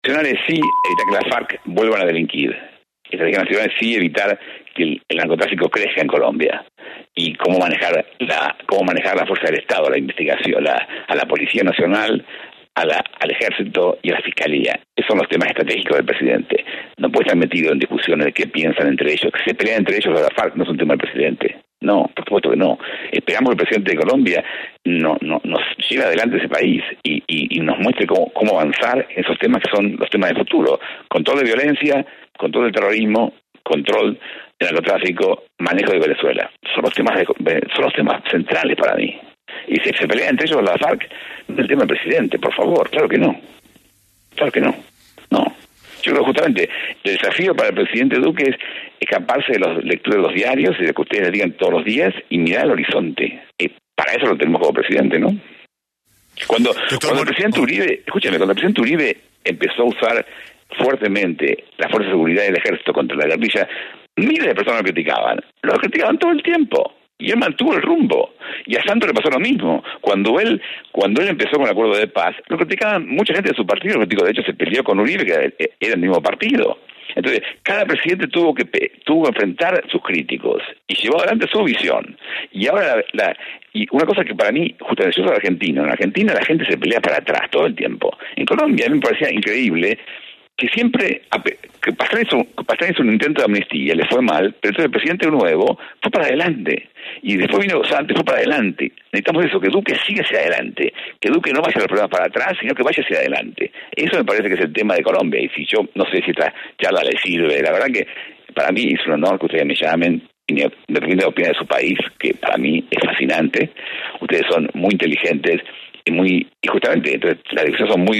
nacional es sí evitar que las FARC vuelvan a delinquir. Estrategia nacional es sí evitar que el narcotráfico crezca en Colombia. Y cómo manejar la fuerza del Estado, la investigación, a la Policía Nacional, al Ejército y a la Fiscalía. Esos son los temas estratégicos del presidente. No puede estar metido en discusiones de qué piensan entre ellos. Que se pelean entre ellos, la FARC no es un tema del presidente. No, por supuesto que no. Esperamos que el presidente de Colombia nos lleve adelante ese país y nos muestre cómo avanzar en esos temas que son los temas del futuro. Control de violencia, control del terrorismo, control del narcotráfico, manejo de Venezuela. Son los temas centrales para mí. Y si se pelean entre ellos la FARC, no es el tema del presidente, por favor. Claro que no. Claro que no. No. Yo creo justamente el desafío para el presidente Duque es escaparse de la lectura de los diarios y de que ustedes digan todos los días y mirar al horizonte. Para eso lo tenemos como presidente, ¿no? Cuando el presidente Uribe, escúchame, cuando el presidente Uribe empezó a usar fuertemente la fuerza de seguridad del ejército contra la guerrilla, miles de personas lo criticaban todo el tiempo. Y él mantuvo el rumbo. Y a Santos le pasó lo mismo. Cuando él empezó con el acuerdo de paz, lo criticaban mucha gente de su partido. Lo critico, de hecho, se peleó con Uribe, que era el mismo partido. Entonces, cada presidente tuvo que enfrentar sus críticos y llevó adelante su visión. Y ahora, y una cosa que para mí, justamente yo soy argentino, en Argentina la gente se pelea para atrás todo el tiempo. En Colombia a mí me parecía increíble que siempre, que Pastrana hizo un intento de amnistía, le fue mal, pero entonces el presidente nuevo fue para adelante. Y después vino Santos, fue para adelante. Necesitamos eso, que Duque siga hacia adelante, que Duque no vaya a los problemas para atrás, sino que vaya hacia adelante. Eso me parece que es el tema de Colombia, y si yo no sé si esta charla le sirve, la verdad que para mí es un honor que ustedes me llamen, dependiendo de la opinión de su país, que para mí es fascinante. Ustedes son muy inteligentes y justamente entonces, las discusiones son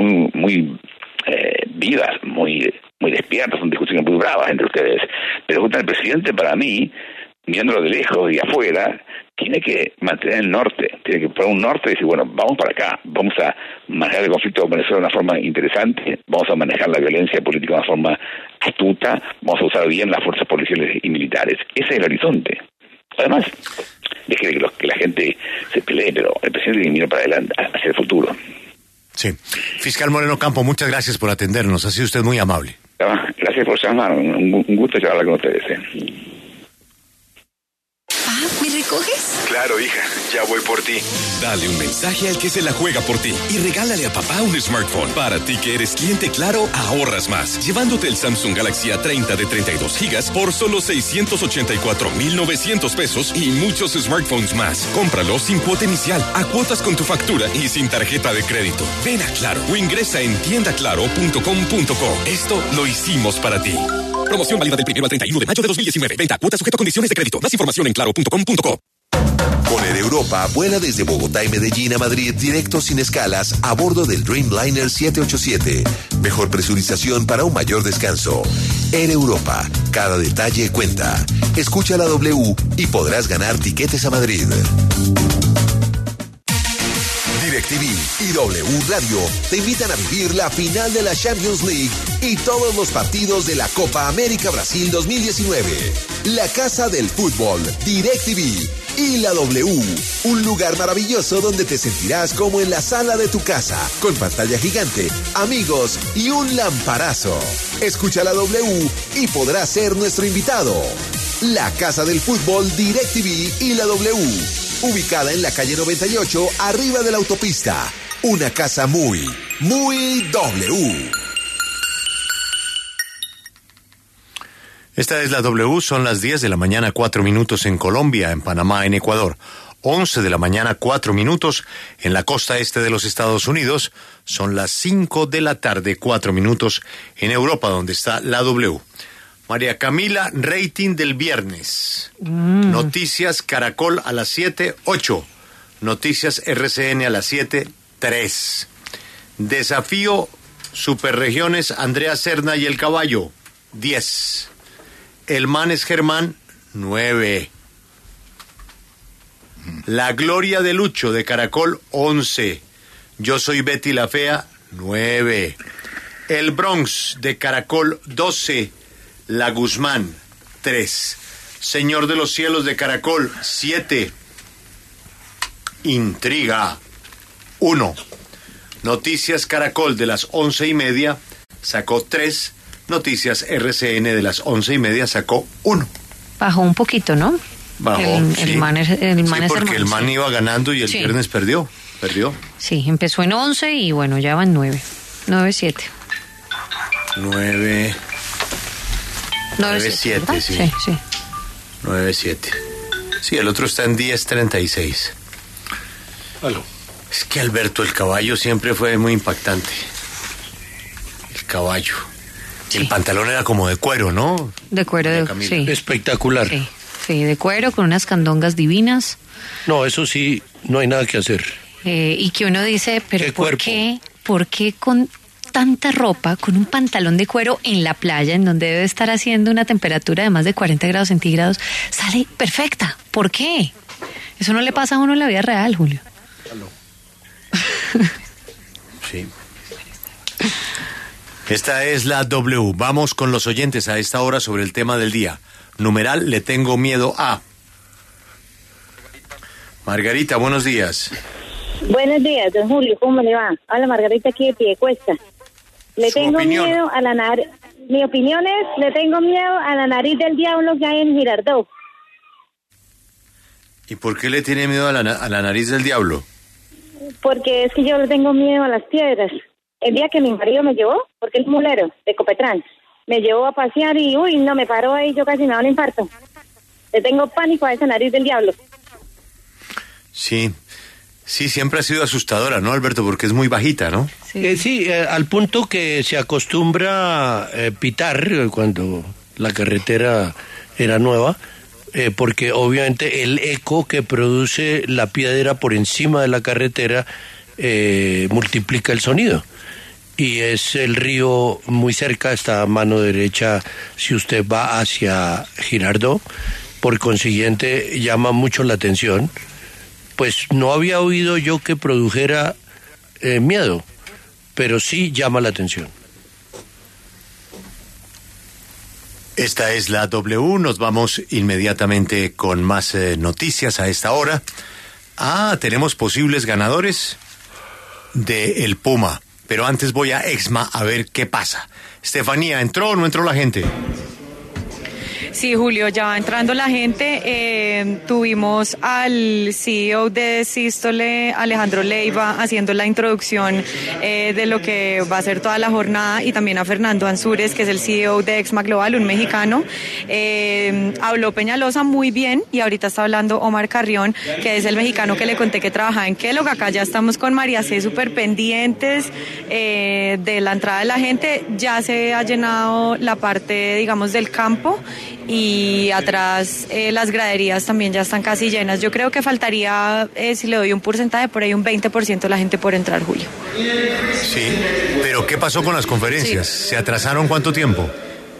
muy vivas, muy despiertas, son discusiones muy bravas entre ustedes. Pero justamente el presidente, para mí, mirándolo de lejos y afuera, tiene que mantener el norte, tiene que poner un norte y decir, bueno, vamos para acá, vamos a manejar el conflicto con Venezuela de una forma interesante, vamos a manejar la violencia política de una forma astuta, vamos a usar bien las fuerzas policiales y militares. Ese es el horizonte. Además, deje que la gente se pelee, pero el presidente tiene que mirar para adelante, hacia el futuro. Sí. Fiscal Moreno Campo, muchas gracias por atendernos. Ha sido usted muy amable. Gracias por llamar. Un gusto charlar con ustedes. ¿Me recoges? Claro, hija, ya voy por ti. Dale un mensaje al que se la juega por ti y regálale a papá un smartphone. Para ti que eres cliente Claro, ahorras más, llevándote el Samsung Galaxy A30 de 32 gigas por solo 684,900 pesos y muchos smartphones más. Cómpralo sin cuota inicial, a cuotas con tu factura y sin tarjeta de crédito. Ven a Claro o ingresa en tiendaclaro.com.co. Esto lo hicimos para ti. Promoción válida del 1 al 31 de mayo de 2019. Venta, cuota sujeta a condiciones de crédito. Más información en claro.com.co. Con Air Europa, vuela desde Bogotá y Medellín a Madrid directo sin escalas a bordo del Dreamliner 787. Mejor presurización para un mayor descanso. Air Europa, cada detalle cuenta. Escucha la W y podrás ganar tiquetes a Madrid. DirecTV y W Radio te invitan a vivir la final de la Champions League y todos los partidos de la Copa América Brasil 2019. La Casa del Fútbol, DirecTV y la W. Un lugar maravilloso donde te sentirás como en la sala de tu casa, con pantalla gigante, amigos y un lamparazo. Escucha la W y podrás ser nuestro invitado. La Casa del Fútbol, DirecTV y la W. Ubicada en la calle 98, arriba de la autopista. Una casa muy W. Esta es la W, son las 10 de la mañana, 4 minutos en Colombia, en Panamá, en Ecuador. 11 de la mañana, 4 minutos en la costa este de los Estados Unidos. Son las 5 de la tarde, 4 minutos en Europa, donde está la W. María Camila, rating del viernes. Noticias Caracol a las 7, 8. Noticias RCN a las 7, 3. Desafío Superregiones Andrea Serna y el Caballo, 10. El Man es Germán, 9. La Gloria de Lucho de Caracol, 11. Yo soy Betty la Fea, 9. El Bronx de Caracol, 12. La Guzmán, 3. Señor de los Cielos de Caracol, 7. Intriga, 1. Noticias Caracol de las 11:30, sacó 3. Noticias RCN de las 11:30 sacó 1. Bajó un poquito, ¿no? Bajó, el man es porque hermano, el man iba ganando y el Sí. viernes perdió. Sí, empezó en 11 y bueno, ya van 9. 9-7. 9-7, 9-7, sí. Sí. 9-7. Sí, el otro está en 10-36. Aló. Es que Alberto, el caballo siempre fue muy impactante. El caballo. Sí. El pantalón era como de cuero, ¿no? De cuero, Doña Camila. sí. Espectacular. Sí, de cuero, con unas candongas divinas. No, eso sí, no hay nada que hacer. Y que uno dice, pero ¿Qué ¿por cuerpo? ¿por qué con tanta ropa, con un pantalón de cuero en la playa, en donde debe estar haciendo una temperatura de más de 40 grados centígrados, sale perfecta? ¿Por qué? Eso no le pasa a uno en la vida real, Julio. Sí. Esta es la W. Vamos con los oyentes a esta hora sobre el tema del día. Numeral, le tengo miedo a. Margarita, buenos días. Buenos días, don Julio, ¿cómo le va? Hola, Margarita, aquí de Piedecuesta. Le Su tengo opinión. miedo a la nariz. Mi opinión es, le tengo miedo a la nariz del diablo que hay en Girardot. ¿Y por qué le tiene miedo a la nariz del diablo? Porque es que yo le tengo miedo a las piedras. El día que mi marido me llevó, porque es mulero de Copetrán, me llevó a pasear y, no, me paró ahí, yo casi me da un infarto. Le tengo pánico a esa nariz del diablo. Sí, siempre ha sido asustadora, ¿no, Alberto? Porque es muy bajita, ¿no? Sí, al punto que se acostumbra pitar cuando la carretera era nueva, porque obviamente el eco que produce la piedra por encima de la carretera multiplica el sonido. Y es el río muy cerca, está a mano derecha si usted va hacia Girardot, por consiguiente llama mucho la atención. Pues no había oído yo que produjera miedo, pero sí llama la atención. Esta es la W, nos vamos inmediatamente con más noticias a esta hora. Tenemos posibles ganadores de el Puma, pero antes voy a Exma a ver qué pasa. Estefanía, ¿entró o no entró la gente? Sí, Julio, ya va entrando la gente. Tuvimos al CEO de Sístole, Alejandro Leiva, haciendo la introducción de lo que va a ser toda la jornada, y también a Fernando Ansúrez, que es el CEO de Exma Global, un mexicano. Habló Peñalosa muy bien, y ahorita está hablando Omar Carrión, que es el mexicano que le conté que trabajaba en Kellogg. Acá ya estamos con María C. súper pendientes de la entrada de la gente. Ya se ha llenado la parte, digamos, del campo, y atrás las graderías también ya están casi llenas. Yo creo que faltaría, si le doy un porcentaje, por ahí un 20% de la gente por entrar, Julio. Sí, pero ¿qué pasó con las conferencias? Sí. ¿Se atrasaron cuánto tiempo?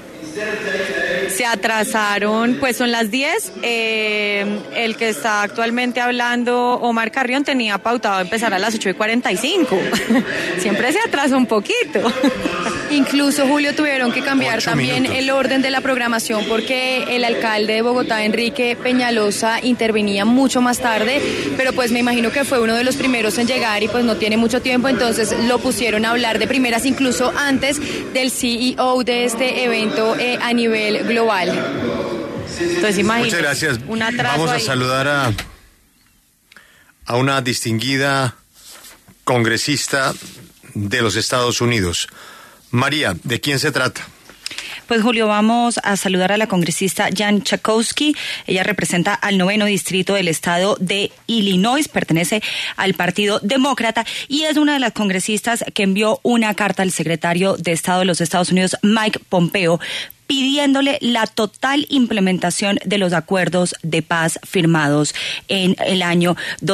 Se atrasaron, pues son las 10. El que está actualmente hablando, Omar Carrión, tenía pautado empezar a las 8:45. Siempre se atrasa un poquito. Incluso, Julio, tuvieron que cambiar 8 también minutos. el orden de la programación, porque el alcalde de Bogotá, Enrique Peñalosa, intervenía mucho más tarde, pero pues me imagino que fue uno de los primeros en llegar y pues no tiene mucho tiempo, entonces lo pusieron a hablar de primeras, incluso antes del CEO de este evento a nivel global. Entonces, imagínate. Muchas gracias. Un atraso Vamos a ahí. saludar a una distinguida congresista de los Estados Unidos. María, ¿de quién se trata? Pues, Julio, vamos a saludar a la congresista Jan Schakowsky. Ella representa al 9º distrito del estado de Illinois, pertenece al Partido Demócrata y es una de las congresistas que envió una carta al secretario de Estado de los Estados Unidos, Mike Pompeo, pidiéndole la total implementación de los acuerdos de paz firmados en el año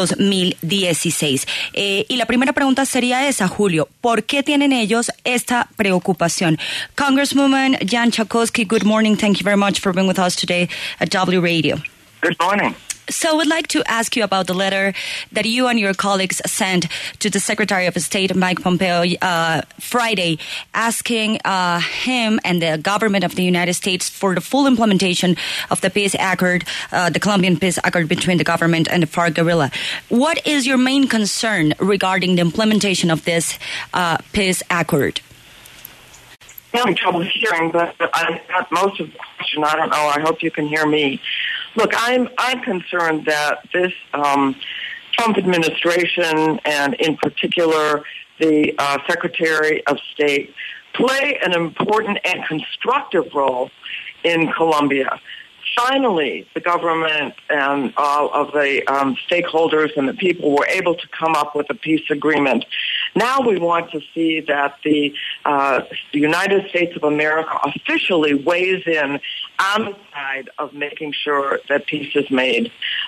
2016. Y la primera pregunta sería esa, Julio. ¿Por qué tienen ellos esta preocupación? Congresswoman Jan Schakowsky, good morning. Thank you very much for being with us today at W Radio. Good morning. So I'd like to ask you about the letter that you and your colleagues sent to the Secretary of State, Mike Pompeo, Friday, asking him and the government of the United States for the full implementation of the peace accord, the Colombian peace accord between the government and the FARC guerrilla. What is your main concern regarding the implementation of this peace accord? having trouble hearing, but I got most of the question. I don't know. I hope you can hear me. Look, I'm concerned that this Trump administration, and in particular the Secretary of State, play an important and constructive role in Colombia. Finally, the government and all of the stakeholders and the people were able to come up with a peace agreement. Now we want to see that the United States of America officially weighs in on the side of making sure that peace is made.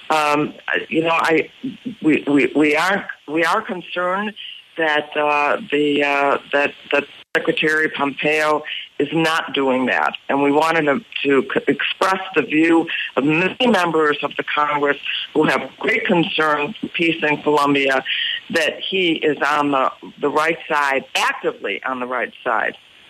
We are concerned that that Secretary Pompeo is not doing that. And we wanted to express the view of many members of the Congress who have great concern for peace in Colombia, that he is on the right side, actively on the right side.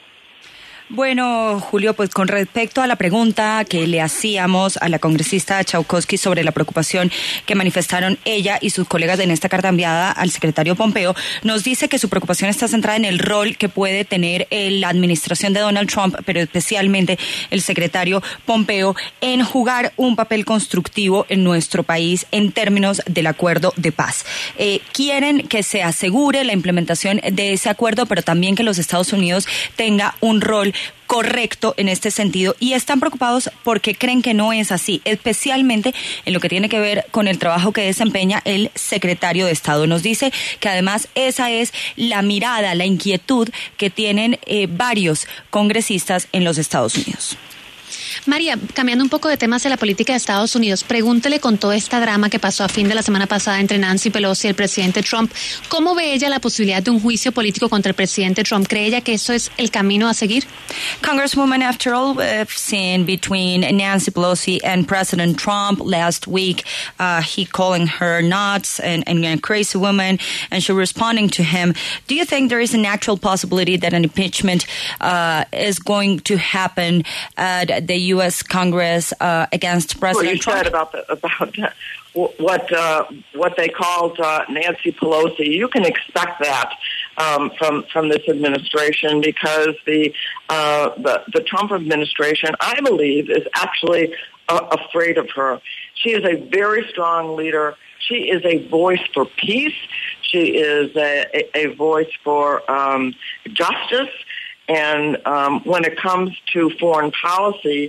Bueno, Julio, pues con respecto a la pregunta que le hacíamos a la congresista Chakowski sobre la preocupación que manifestaron ella y sus colegas en esta carta enviada al secretario Pompeo, nos dice que su preocupación está centrada en el rol que puede tener la administración de Donald Trump, pero especialmente el secretario Pompeo, en jugar un papel constructivo en nuestro país en términos del acuerdo de paz. Quieren que se asegure la implementación de ese acuerdo, pero también que los Estados Unidos tenga un rol correcto en este sentido, y están preocupados porque creen que no es así, especialmente en lo que tiene que ver con el trabajo que desempeña el secretario de Estado. Nos dice que además esa es la mirada, la inquietud que tienen varios congresistas en los Estados Unidos. María, cambiando un poco de temas de la política de Estados Unidos, pregúntele con todo esta drama que pasó a fin de la semana pasada entre Nancy Pelosi y el presidente Trump, ¿cómo ve ella la posibilidad de un juicio político contra el presidente Trump? ¿Cree ella que eso es el camino a seguir? Congresswoman, after all we've seen between Nancy Pelosi and President Trump last week, he calling her nuts and a crazy woman, and she responding to him, do you think there is an actual possibility that an impeachment is going to happen at the U.S. Congress against President Trump? What you said about what they called Nancy Pelosi, you can expect that from this administration, because the Trump administration, I believe, is actually afraid of her. She is a very strong leader. She is a voice for peace. She is a voice for justice. And when it comes to foreign policy,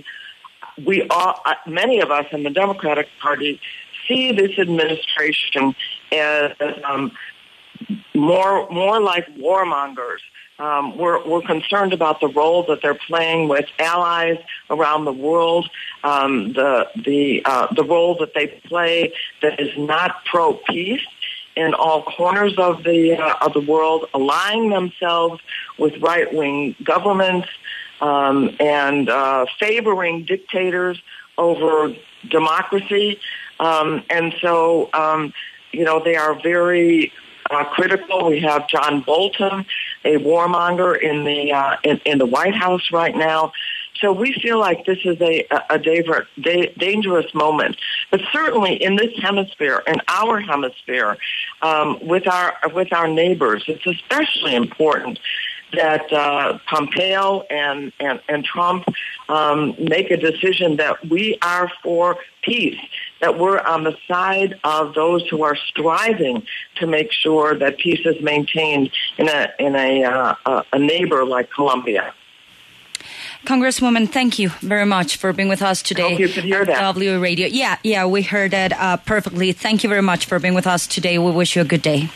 many of us in the Democratic Party see this administration as more like warmongers. We're concerned about the role that they're playing with allies around the world, the role that they play that is not pro-peace in all corners of the world, aligning themselves with right-wing governments and favoring dictators over democracy. And so, they are very critical. We have John Bolton, a warmonger in the White House right now. So we feel like this is a dangerous moment. But certainly in this hemisphere, in our hemisphere, with our neighbors, it's especially important that Pompeo and Trump make a decision that we are for peace, that we're on the side of those who are striving to make sure that peace is maintained in a neighbor like Colombia. Congresswoman, thank you very much for being with us today. I hope you could hear that. W Radio. Yeah, we heard that perfectly. Thank you very much for being with us today. We wish you a good day.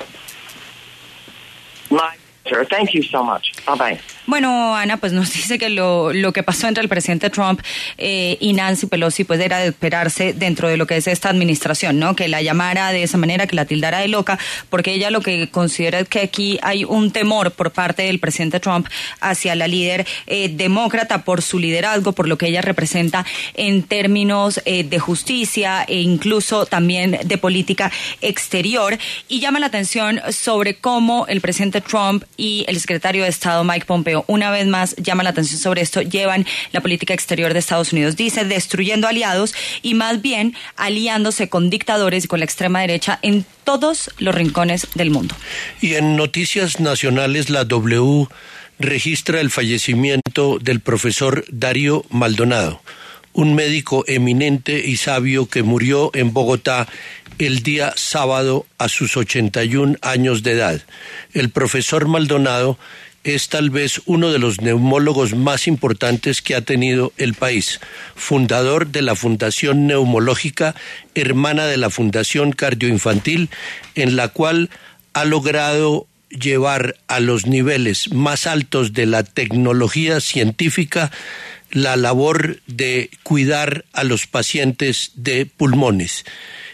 My pleasure. Thank you so much. Bye-bye. Bueno, Ana, pues nos dice que lo que pasó entre el presidente Trump y Nancy Pelosi pues era de esperarse dentro de lo que es esta administración, ¿no? Que la llamara de esa manera, que la tildara de loca, porque ella lo que considera es que aquí hay un temor por parte del presidente Trump hacia la líder demócrata por su liderazgo, por lo que ella representa en términos de justicia e incluso también de política exterior, y llama la atención sobre cómo el presidente Trump y el secretario de Estado Mike Pompeo, una vez más llama la atención sobre esto, llevan la política exterior de Estados Unidos, dice, destruyendo aliados y más bien aliándose con dictadores y con la extrema derecha en todos los rincones del mundo. Y en noticias nacionales, la W registra el fallecimiento del profesor Darío Maldonado, un médico eminente y sabio que murió en Bogotá el día sábado a sus 81 años de edad. El profesor Maldonado es tal vez uno de los neumólogos más importantes que ha tenido el país, fundador de la Fundación Neumológica, hermana de la Fundación Cardioinfantil, en la cual ha logrado llevar a los niveles más altos de la tecnología científica la labor de cuidar a los pacientes de pulmones.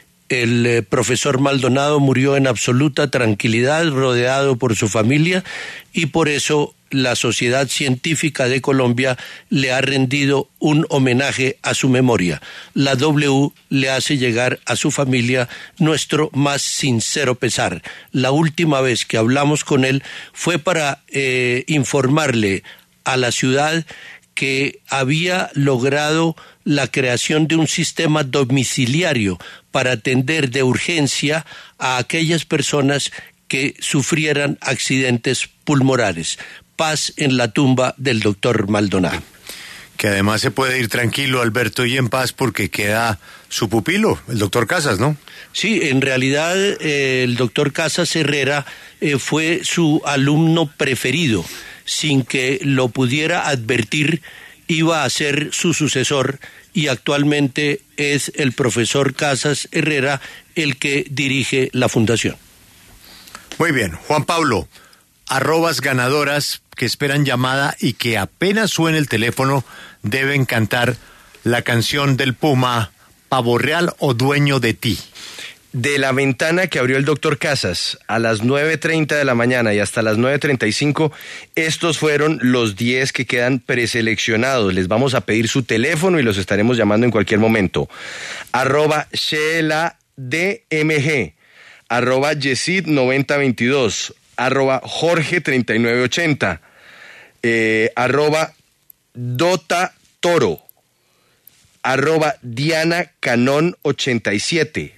El profesor Maldonado murió en absoluta tranquilidad, rodeado por su familia, y por eso la Sociedad Científica de Colombia le ha rendido un homenaje a su memoria. La W le hace llegar a su familia nuestro más sincero pesar. La última vez que hablamos con él fue para informarle a la ciudad que había logrado la creación de un sistema domiciliario para atender de urgencia a aquellas personas que sufrieran accidentes pulmonares. Paz en la tumba del doctor Maldonado. Que además se puede ir tranquilo, Alberto, y en paz porque queda su pupilo, el doctor Casas, ¿no? Sí, en realidad el doctor Casas Herrera fue su alumno preferido. Sin que lo pudiera advertir, iba a ser su sucesor, y actualmente es el profesor Casas Herrera el que dirige la fundación. Muy bien, Juan Pablo, arrobas ganadoras que esperan llamada y que apenas suene el teléfono deben cantar la canción del Puma, Pavo Real o Dueño de Ti. De la ventana que abrió el doctor Casas a las 9:30 de la mañana y hasta las 9:35, estos fueron los 10 que quedan preseleccionados. Les vamos a pedir su teléfono y los estaremos llamando en cualquier momento. @SheilaDMG, @Yesid9022, @Jorge3980, @DotaToro, @DianaCanon87,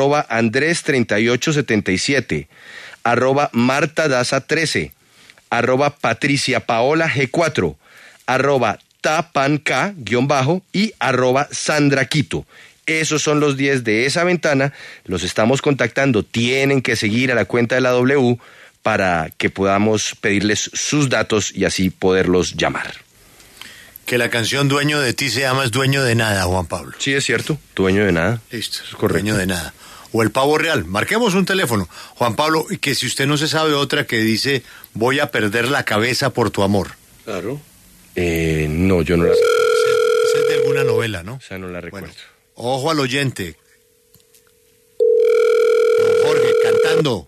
@Andrés3877, @MartaDaza13, @PatriciaPaolaG4, @Tapank_ y @SandraQuito. Esos son los 10 de esa ventana. Los estamos contactando. Tienen que seguir a la cuenta de la W para que podamos pedirles sus datos y así poderlos llamar. Que la canción Dueño de Ti se llama Es Dueño de Nada, Juan Pablo. Sí, es cierto, Dueño de Nada. Listo, es correcto. Dueño de Nada. O el Pavo Real. Marquemos un teléfono, Juan Pablo, y que si usted no se sabe otra que dice voy a perder la cabeza por tu amor. Claro. No, yo no la sé. Esa es de alguna novela, ¿no? O sea, no la recuerdo. Bueno, ojo al oyente. Jorge, cantando.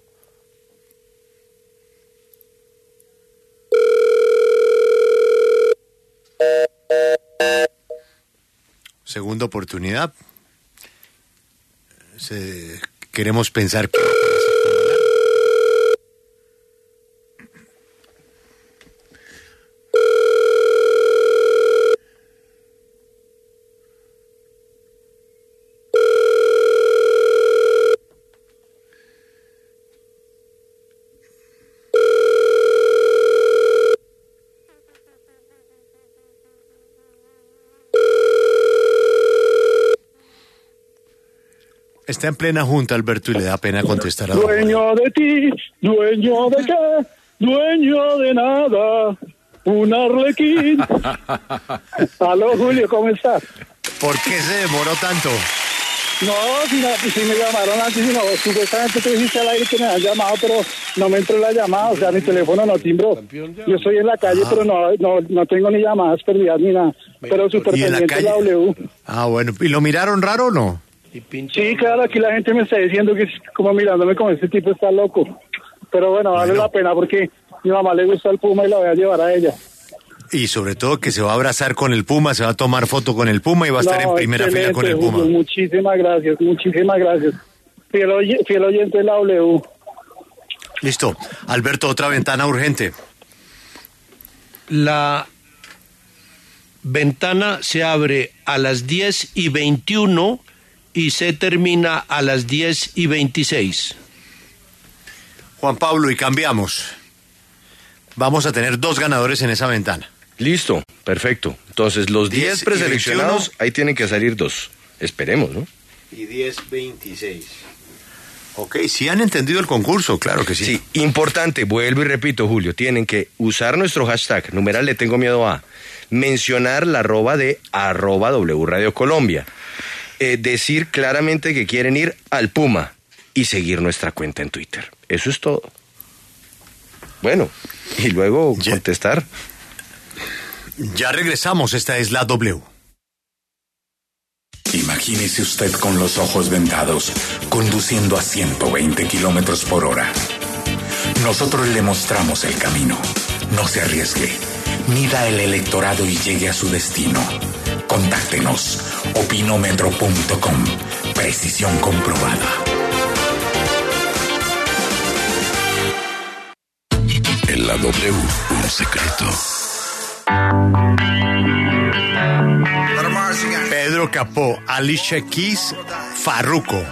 Segunda oportunidad. Queremos pensar que... Está en plena junta, Alberto, y le da pena contestar a Dueño de ti, dueño de qué, dueño de nada, un arlequín. Aló, Julio, ¿cómo estás? ¿Por qué se demoró tanto? No, si me llamaron antes, no, supuestamente tú dijiste al aire que me han llamado, pero no me entró la llamada, o sea, mi teléfono no timbró. Yo estoy en la calle, pero no tengo ni llamadas perdidas ni nada, pero súper pendiente la W. Ah, bueno, ¿y lo miraron raro o no? Sí, claro, aquí la gente me está diciendo que es como mirándome como este tipo está loco. Pero bueno, vale la pena porque mi mamá le gusta el Puma y la voy a llevar a ella. Y sobre todo que se va a abrazar con el Puma, se va a tomar foto con el Puma y va a estar en primera fila con el Puma. Julio, muchísimas gracias. Fiel oyente de la W. Listo. Alberto, otra ventana urgente. La ventana se abre a las 10:21 y se termina a las 10:26. Juan Pablo, y cambiamos. vamos a tener 2 ganadores en esa ventana. Listo, perfecto. Entonces, los 10 10 y preseleccionados, 21. ahí tienen que salir 2. Esperemos, ¿no? Y 10, 26. Ok, sí han entendido el concurso, claro que sí. Sí, importante, vuelvo y repito, Julio, tienen que usar nuestro hashtag, numeral le tengo miedo a, mencionar la arroba de @W Radio Colombia, decir claramente que quieren ir al Puma y seguir nuestra cuenta en Twitter. Eso es todo. Bueno, y luego contestar. Ya regresamos, esta es la W. Imagínese usted con los ojos vendados, conduciendo a 120 kilómetros por hora. Nosotros le mostramos el camino. No se arriesgue. Mida el electorado y llegue a su destino. Contáctenos. opinómetro.com. Precisión comprobada. En la W, un secreto. Pedro Capó, Alicia Keys, Farruko.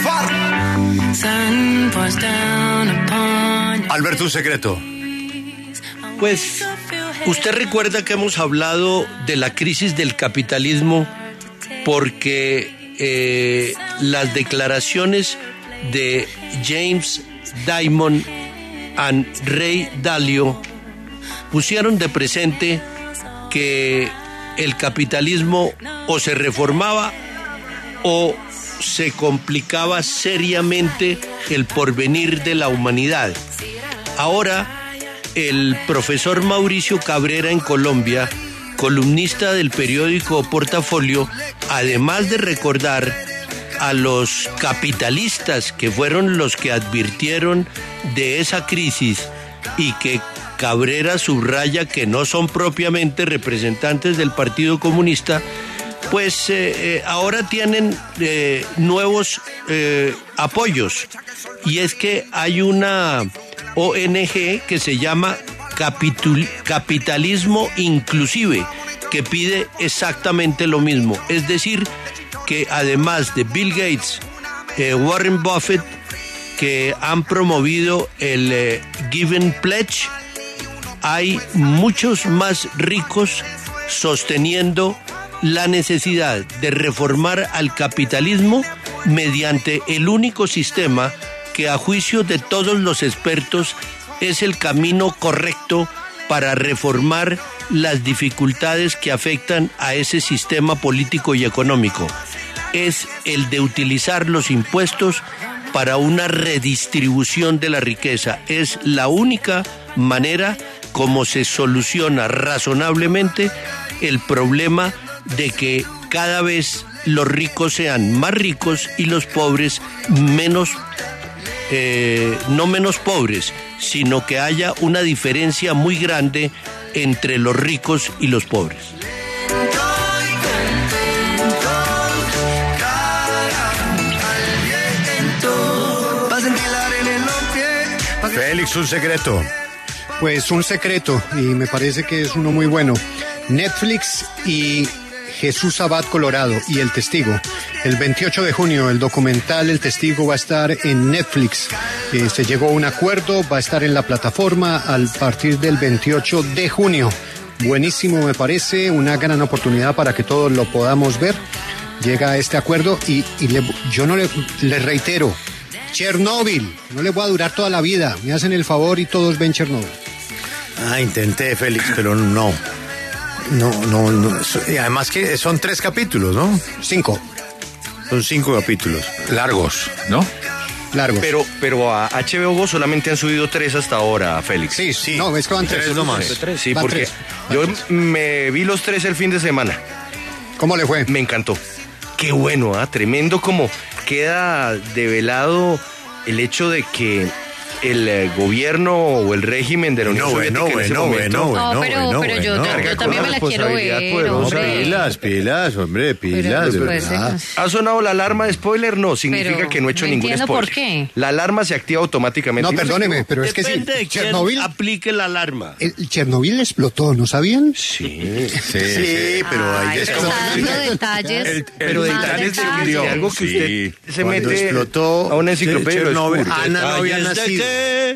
Alberto, un secreto. Pues, usted recuerda que hemos hablado de la crisis del capitalismo porque las declaraciones de James Diamond y Ray Dalio pusieron de presente que el capitalismo o se reformaba o se complicaba seriamente el porvenir de la humanidad. Ahora, el profesor Mauricio Cabrera en Colombia, columnista del periódico Portafolio, además de recordar a los capitalistas que fueron los que advirtieron de esa crisis y que Cabrera subraya que no son propiamente representantes del Partido Comunista, pues ahora tienen nuevos apoyos. Y es que hay una ONG que se llama Capitalismo Inclusive, que pide exactamente lo mismo. Es decir, que además de Bill Gates, Warren Buffett, que han promovido el Given Pledge, hay muchos más ricos sosteniendo la necesidad de reformar al capitalismo mediante el único sistema que, a juicio de todos los expertos, es el camino correcto para reformar las dificultades que afectan a ese sistema político y económico. Es el de utilizar los impuestos para una redistribución de la riqueza. Es la única manera como se soluciona razonablemente el problema de que cada vez los ricos sean más ricos y los pobres menos, no menos pobres, sino que haya una diferencia muy grande entre los ricos y los pobres. Félix, un secreto. Pues un secreto, y me parece que es uno muy bueno. Netflix y Jesús Abad Colorado y El Testigo. El 28 de junio el documental El Testigo va a estar en Netflix. Se llegó a un acuerdo, va a estar en la plataforma a partir del 28 de junio. Buenísimo, me parece, una gran oportunidad para que todos lo podamos ver. Llega a este acuerdo y yo no le reitero, Chernobyl, no le voy a durar toda la vida. Me hacen el favor y todos ven Chernobyl. Intenté, Félix, pero no. Y además que son 3 capítulos, ¿no? 5. Son 5 capítulos. Largos, ¿no? Largos. Pero a HBO Go solamente han subido 3 hasta ahora, Félix. Sí. No, es que van 3 nomás. Sí, van porque 3. yo me vi los 3 el fin de semana. ¿Cómo le fue? Me encantó. Qué bueno, tremendo como queda develado el hecho de que el gobierno o el régimen de la Unión Soviética en ese momento... pero yo también me la quiero ver, hombre. Pilas, hombre, pilas. ¿Ha sonado la alarma de spoiler? No, significa que no he hecho ningún spoiler. ¿Por qué? La alarma se activa automáticamente. No, perdóneme, pero es que sí. Depende de quién aplique la alarma. El Chernobyl explotó, ¿no sabían? Sí, pero ahí es como... dando detalles. Pero detalles de algo que usted se mete explotó a una enciclopedia. Chernobyl, Ana no había nacido.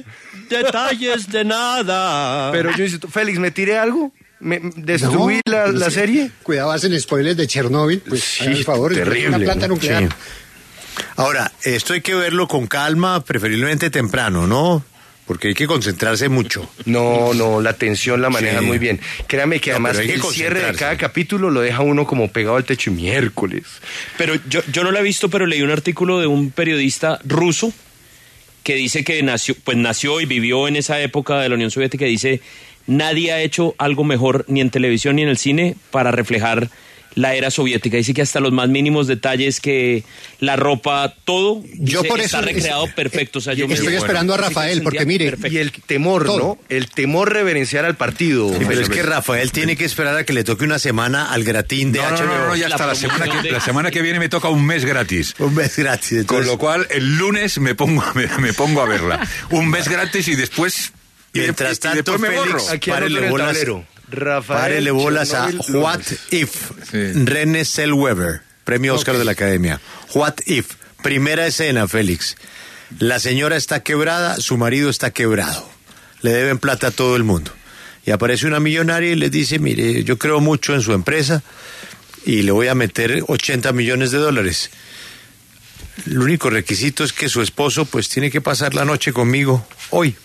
detalles de nada. Pero yo insisto, Félix, ¿me tiré algo? ¿Me destruí la serie? Cuidado, hacen spoilers de Chernóbil. Pues, Sí, por favor, terrible. una planta nuclear. Sí. Ahora, esto hay que verlo con calma, preferiblemente temprano, ¿no? Porque hay que concentrarse mucho. No, la tensión la maneja Sí. muy bien. Créame que además pero hay que el cierre de concentrarse. cada capítulo lo deja uno como pegado al techo y miércoles. Pero yo no la he visto, pero leí un artículo de un periodista ruso que dice que nació y vivió en esa época de la Unión Soviética y dice, nadie ha hecho algo mejor ni en televisión ni en el cine para reflejar la era soviética. Dice que hasta los más mínimos detalles, que la ropa, todo Yo dice, por está eso recreado perfecto. O sea, yo estoy esperando a Rafael, porque mire, Y el temor, todo. ¿no? El temor reverenciar al partido. Sí, pero es que Rafael tiene que esperar a que le toque una semana al gratín de HBO. No, ya está. La semana que viene me toca un mes gratis. Un mes gratis. Entonces, Con lo cual, el lunes me pongo a verla. Un mes gratis y después... mientras tanto, después me borro. Félix, Aquí párele anoto en el bolas, tablero. Rafael párele bolas a Chernobyl What López. If, René Zellweger, premio Oscar de la Academia. What If, primera escena, Félix. La señora está quebrada, su marido está quebrado. Le deben plata a todo el mundo. Y aparece una millonaria y les dice, mire, yo creo mucho en su empresa y le voy a meter $80 millones. El único requisito es que su esposo pues tiene que pasar la noche conmigo hoy.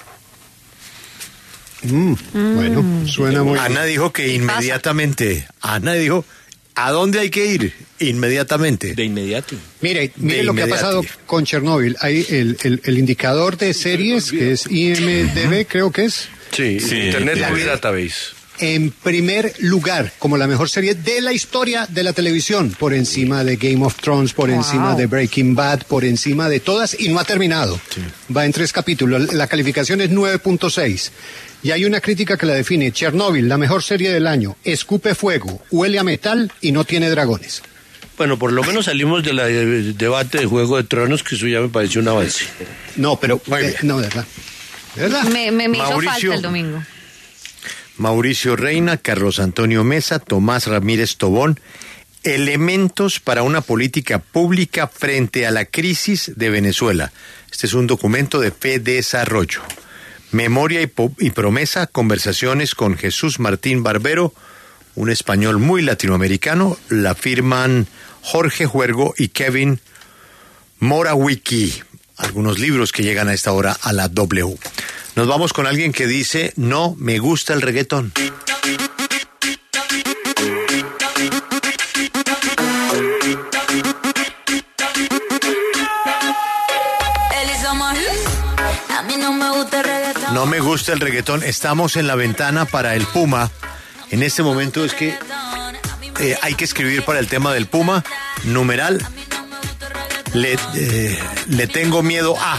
Bueno, suena muy Ana dijo que inmediatamente. Ana dijo, ¿a dónde hay que ir? Inmediatamente. De inmediato. Mire De lo que ha inmediato. pasado con Chernóbil. Hay el indicador de series, que es IMDb, creo que es. Sí, Internet la- Movie Database. En primer lugar, como la mejor serie de la historia de la televisión, por encima de Game of Thrones, por encima de Breaking Bad, por encima de todas, y no ha terminado. Va en 3 capítulos. La calificación es 9.6. Y hay una crítica que la define: Chernóbil, la mejor serie del año, escupe fuego, huele a metal y no tiene dragones. Bueno, por lo menos salimos del debate de Juego de Tronos, que eso ya me pareció un avance. No, pero no, de verdad. ¿De verdad? Me hizo Mauricio. falta el domingo. Mauricio Reina, Carlos Antonio Mesa, Tomás Ramírez Tobón, elementos para una política pública frente a la crisis de Venezuela. Este es un documento de Fedesarrollo. Memoria y promesa, conversaciones con Jesús Martín Barbero, un español muy latinoamericano, la firman Jorge Juergo y Kevin Morawicki. Algunos libros que llegan a esta hora a la W. Nos vamos con alguien que dice, no me gusta el reggaetón. A mí no me gusta el reggaetón. No me gusta el reggaetón. Estamos en la ventana para el Puma. En este momento es que hay que escribir para el tema del Puma. Numeral. Le tengo miedo a.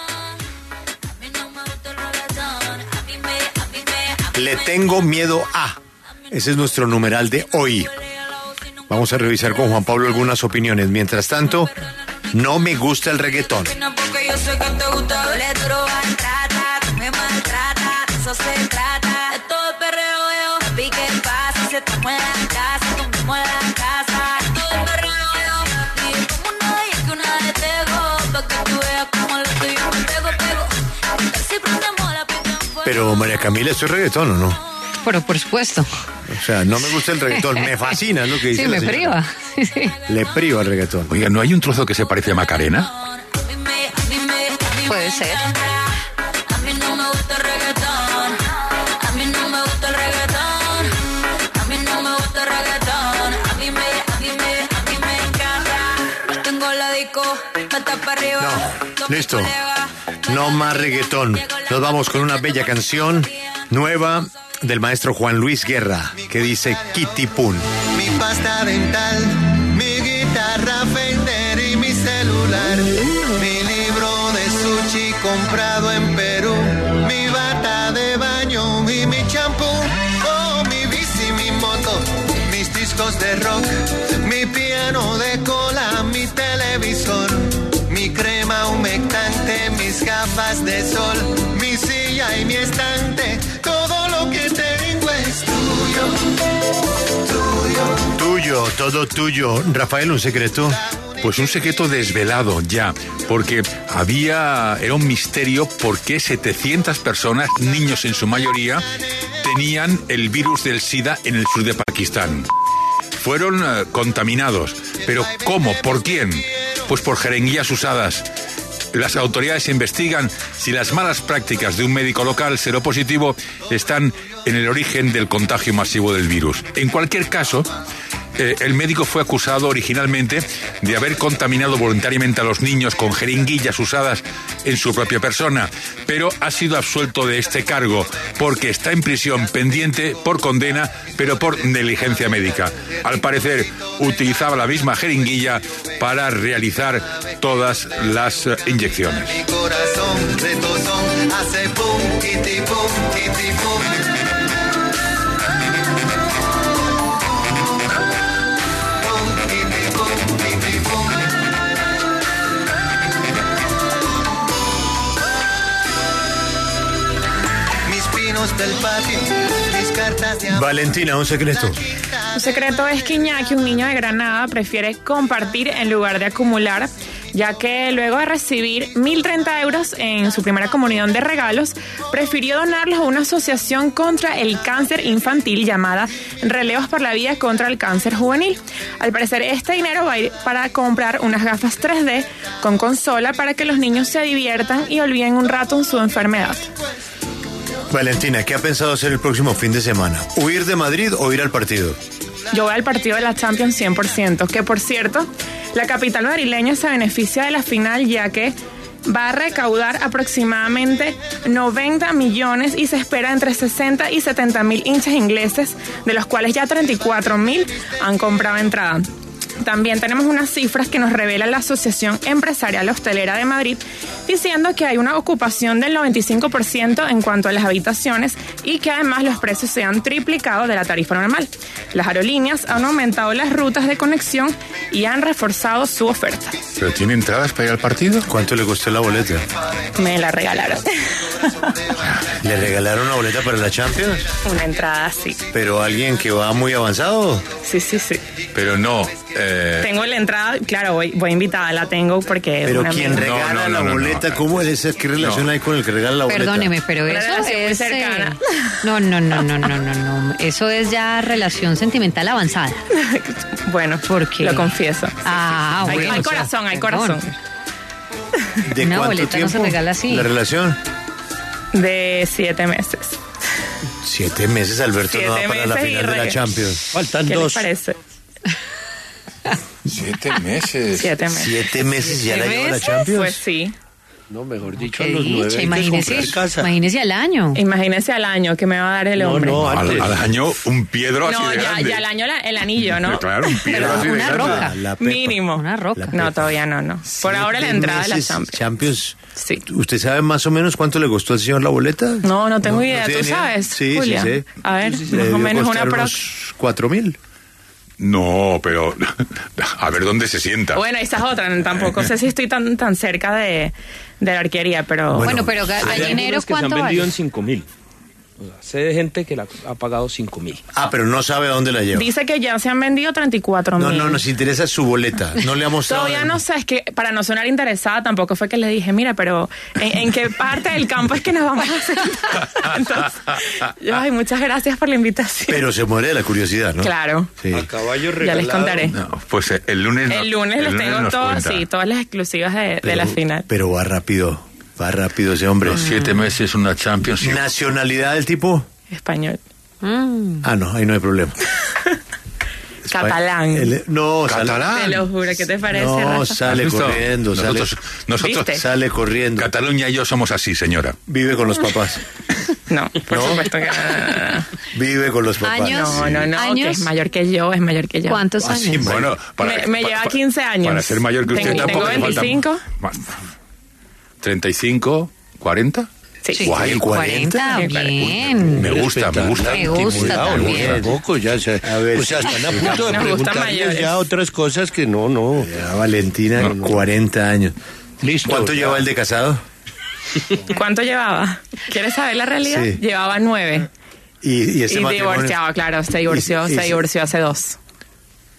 Le tengo miedo a. Ese es nuestro numeral de hoy. Vamos a revisar con Juan Pablo algunas opiniones. Mientras tanto, no me gusta el reggaetón. Porque yo sé que te gusta el electro, maltrata, tú me maltratas, de eso se trata. De todo el perreo veo, papi, ¿qué pasa? Si estamos en la casa, comemos en la casa. De todo el perreo veo, papi, como una de ellas que una de tego, pa' que tú veas como lo tuyo me pego. Si prendemos la pita en fuego. Pero María Camila, ¿esto es reggaetón o no? Pero por supuesto. O sea, no me gusta el reggaetón, me fascina, es lo que dice Sí, la me señora. priva. Sí. Le priva el reggaetón. Oiga, ¿no hay un trozo que se parece a Macarena? Puede ser. A mí no me gusta el reggaetón. A mí no me gusta el reggaetón. A mí no me gusta el reggaetón. A mí me encanta. Tengo la disco, pata para arriba. Listo. No más reggaetón. Nos vamos con una bella canción nueva del maestro Juan Luis Guerra, que dice Kitty Poon. Mi pasta dental, mi guitarra Fender y mi celular, mi libro de sushi comprado en Perú, mi bata de baño y mi champú, oh, mi bici, mi moto, mis discos de rock, mi piano de cola, mi televisor, mi crema humectante, mis gafas de sol, mi silla y mi estante, todo lo que tengo es tuyo. Tuyo, todo tuyo. Rafael, un secreto. Pues un secreto desvelado ya, porque era un misterio por qué 700 personas, niños en su mayoría, tenían el virus del SIDA en el sur de Pakistán. Fueron contaminados. ¿Pero cómo? ¿Por quién? Pues por jeringuillas usadas. Las autoridades investigan si las malas prácticas de un médico local seropositivo están en el origen del contagio masivo del virus. En cualquier caso, el médico fue acusado originalmente de haber contaminado voluntariamente a los niños con jeringuillas usadas en su propia persona, pero ha sido absuelto de este cargo porque está en prisión pendiente por condena, pero por negligencia médica. Al parecer, utilizaba la misma jeringuilla para realizar todas las inyecciones. Mi corazón retozón hace pum, kiti pum, kiti pum. Del patio, mis cartas de amor. Valentina, un secreto. Un secreto es que Iñaki, un niño de Granada, prefiere compartir en lugar de acumular, ya que luego de recibir 1.030 euros en su primera comunión de regalos, prefirió donarlos a una asociación contra el cáncer infantil llamada Relevos por la Vida contra el Cáncer Juvenil. Al parecer, este dinero va a ir para comprar unas gafas 3D con consola para que los niños se diviertan y olviden un rato su enfermedad. Valentina, ¿qué ha pensado hacer el próximo fin de semana? ¿Huir de Madrid o ir al partido? Yo voy al partido de la Champions 100%, que por cierto, la capital madrileña se beneficia de la final ya que va a recaudar aproximadamente 90 millones y se espera entre 60 y 70 mil hinchas ingleses, de los cuales ya 34 mil han comprado entrada. También tenemos unas cifras que nos revela la Asociación Empresarial Hostelera de Madrid, diciendo que hay una ocupación del 95% en cuanto a las habitaciones y que además los precios se han triplicado de la tarifa normal. Las aerolíneas han aumentado las rutas de conexión y han reforzado su oferta. ¿Pero tiene entradas para ir al partido? ¿Cuánto le costó la boleta? Me la regalaron. ¿Le regalaron una boleta para la Champions? Una entrada, sí. ¿Pero alguien que va muy avanzado? Sí. Pero no. Tengo la entrada, claro, voy invitada, la tengo porque... Pero ¿quién regala la boleta? ¿Cómo es? ¿Qué relación hay con el que regala la boleta? Perdóneme, pero eso es... cercana. No. Eso es ya relación sentimental avanzada. Bueno, ¿por qué? Lo confieso. Bueno. Hay corazón, hay corazón. ¿De una cuánto boleta tiempo? no se regala así. ¿La relación? De 7 meses. 7 meses, Alberto, 7 no va para la meses final de la Champions. Faltan ¿Qué 2. les parece? 7 meses. 7 meses. 7 meses ya la lleva la Champions. Pues sí. No, mejor dicho, a Qué los 9 dicha, hay que comprar casa. imagínese al año. Imagínese al año que me va a dar el hombre. No, antes. Al año un piedro así de grande. ya al año el anillo, ¿no? Claro, un piedro así de Una grande. roca. Mínimo. Una roca. No, todavía no. Por ahora la entrada de la Champions. Sí. ¿Usted sabe más o menos cuánto le costó al señor la boleta? No tengo idea. tiene ¿Tú ni idea? sabes, Sí, Julia? sí. A ver, Le más o debió menos costar una unos 4.000. No, pero a ver dónde se sienta. Bueno, esa es otra. Tampoco sé si estoy tan cerca de la arquería, pero... Bueno, pero gallinero, que se han ¿cuánto vendido vale? en 5.000. O sea, sé de gente que la ha pagado 5.000. Pero no sabe a dónde la lleva. Dice que ya se han vendido 34.000. No, nos interesa su boleta. No le ha mostrado. Todavía no sé, es que para no sonar interesada tampoco fue que le dije, mira, pero ¿en qué parte del campo es que nos vamos a sentar? Entonces, muchas gracias por la invitación. Pero se muere de la curiosidad, ¿no? Claro. Sí. A caballo regalado. Ya les contaré. No, pues el lunes. El lunes les tengo todas las exclusivas de la final. Pero va rápido ese hombre. Los 7 meses, una Champions. ¿Nacionalidad del tipo? Español. No, ahí no hay problema. Catalán. Catalán. Te lo juro, ¿qué te parece, No, Rafa? sale corriendo. Nosotros sale corriendo. Cataluña y yo somos así, señora. Vive con los papás. No, por supuesto que no. Vive con los papás. ¿Años? No, ¿Años? que es mayor que yo. ¿Cuántos años? Sí, Bueno, me lleva 15 años. Para ser mayor que usted tengo tampoco le falta 25. 35, 40. Sí. Guay, 40. Bien. Me gusta. Me gusta también. Tampoco, ya se, A ver, o sea, están a punto de Nos gustan preguntarles mayores. ya otras cosas que no. Ya, Valentina, 40 años. Listo. ¿Cuánto lleva el de casado? ¿Cuánto llevaba? ¿Quieres saber la realidad? Sí. Llevaba 9. Y ese Y matrimonio. divorciado, claro. Se divorció hace 2.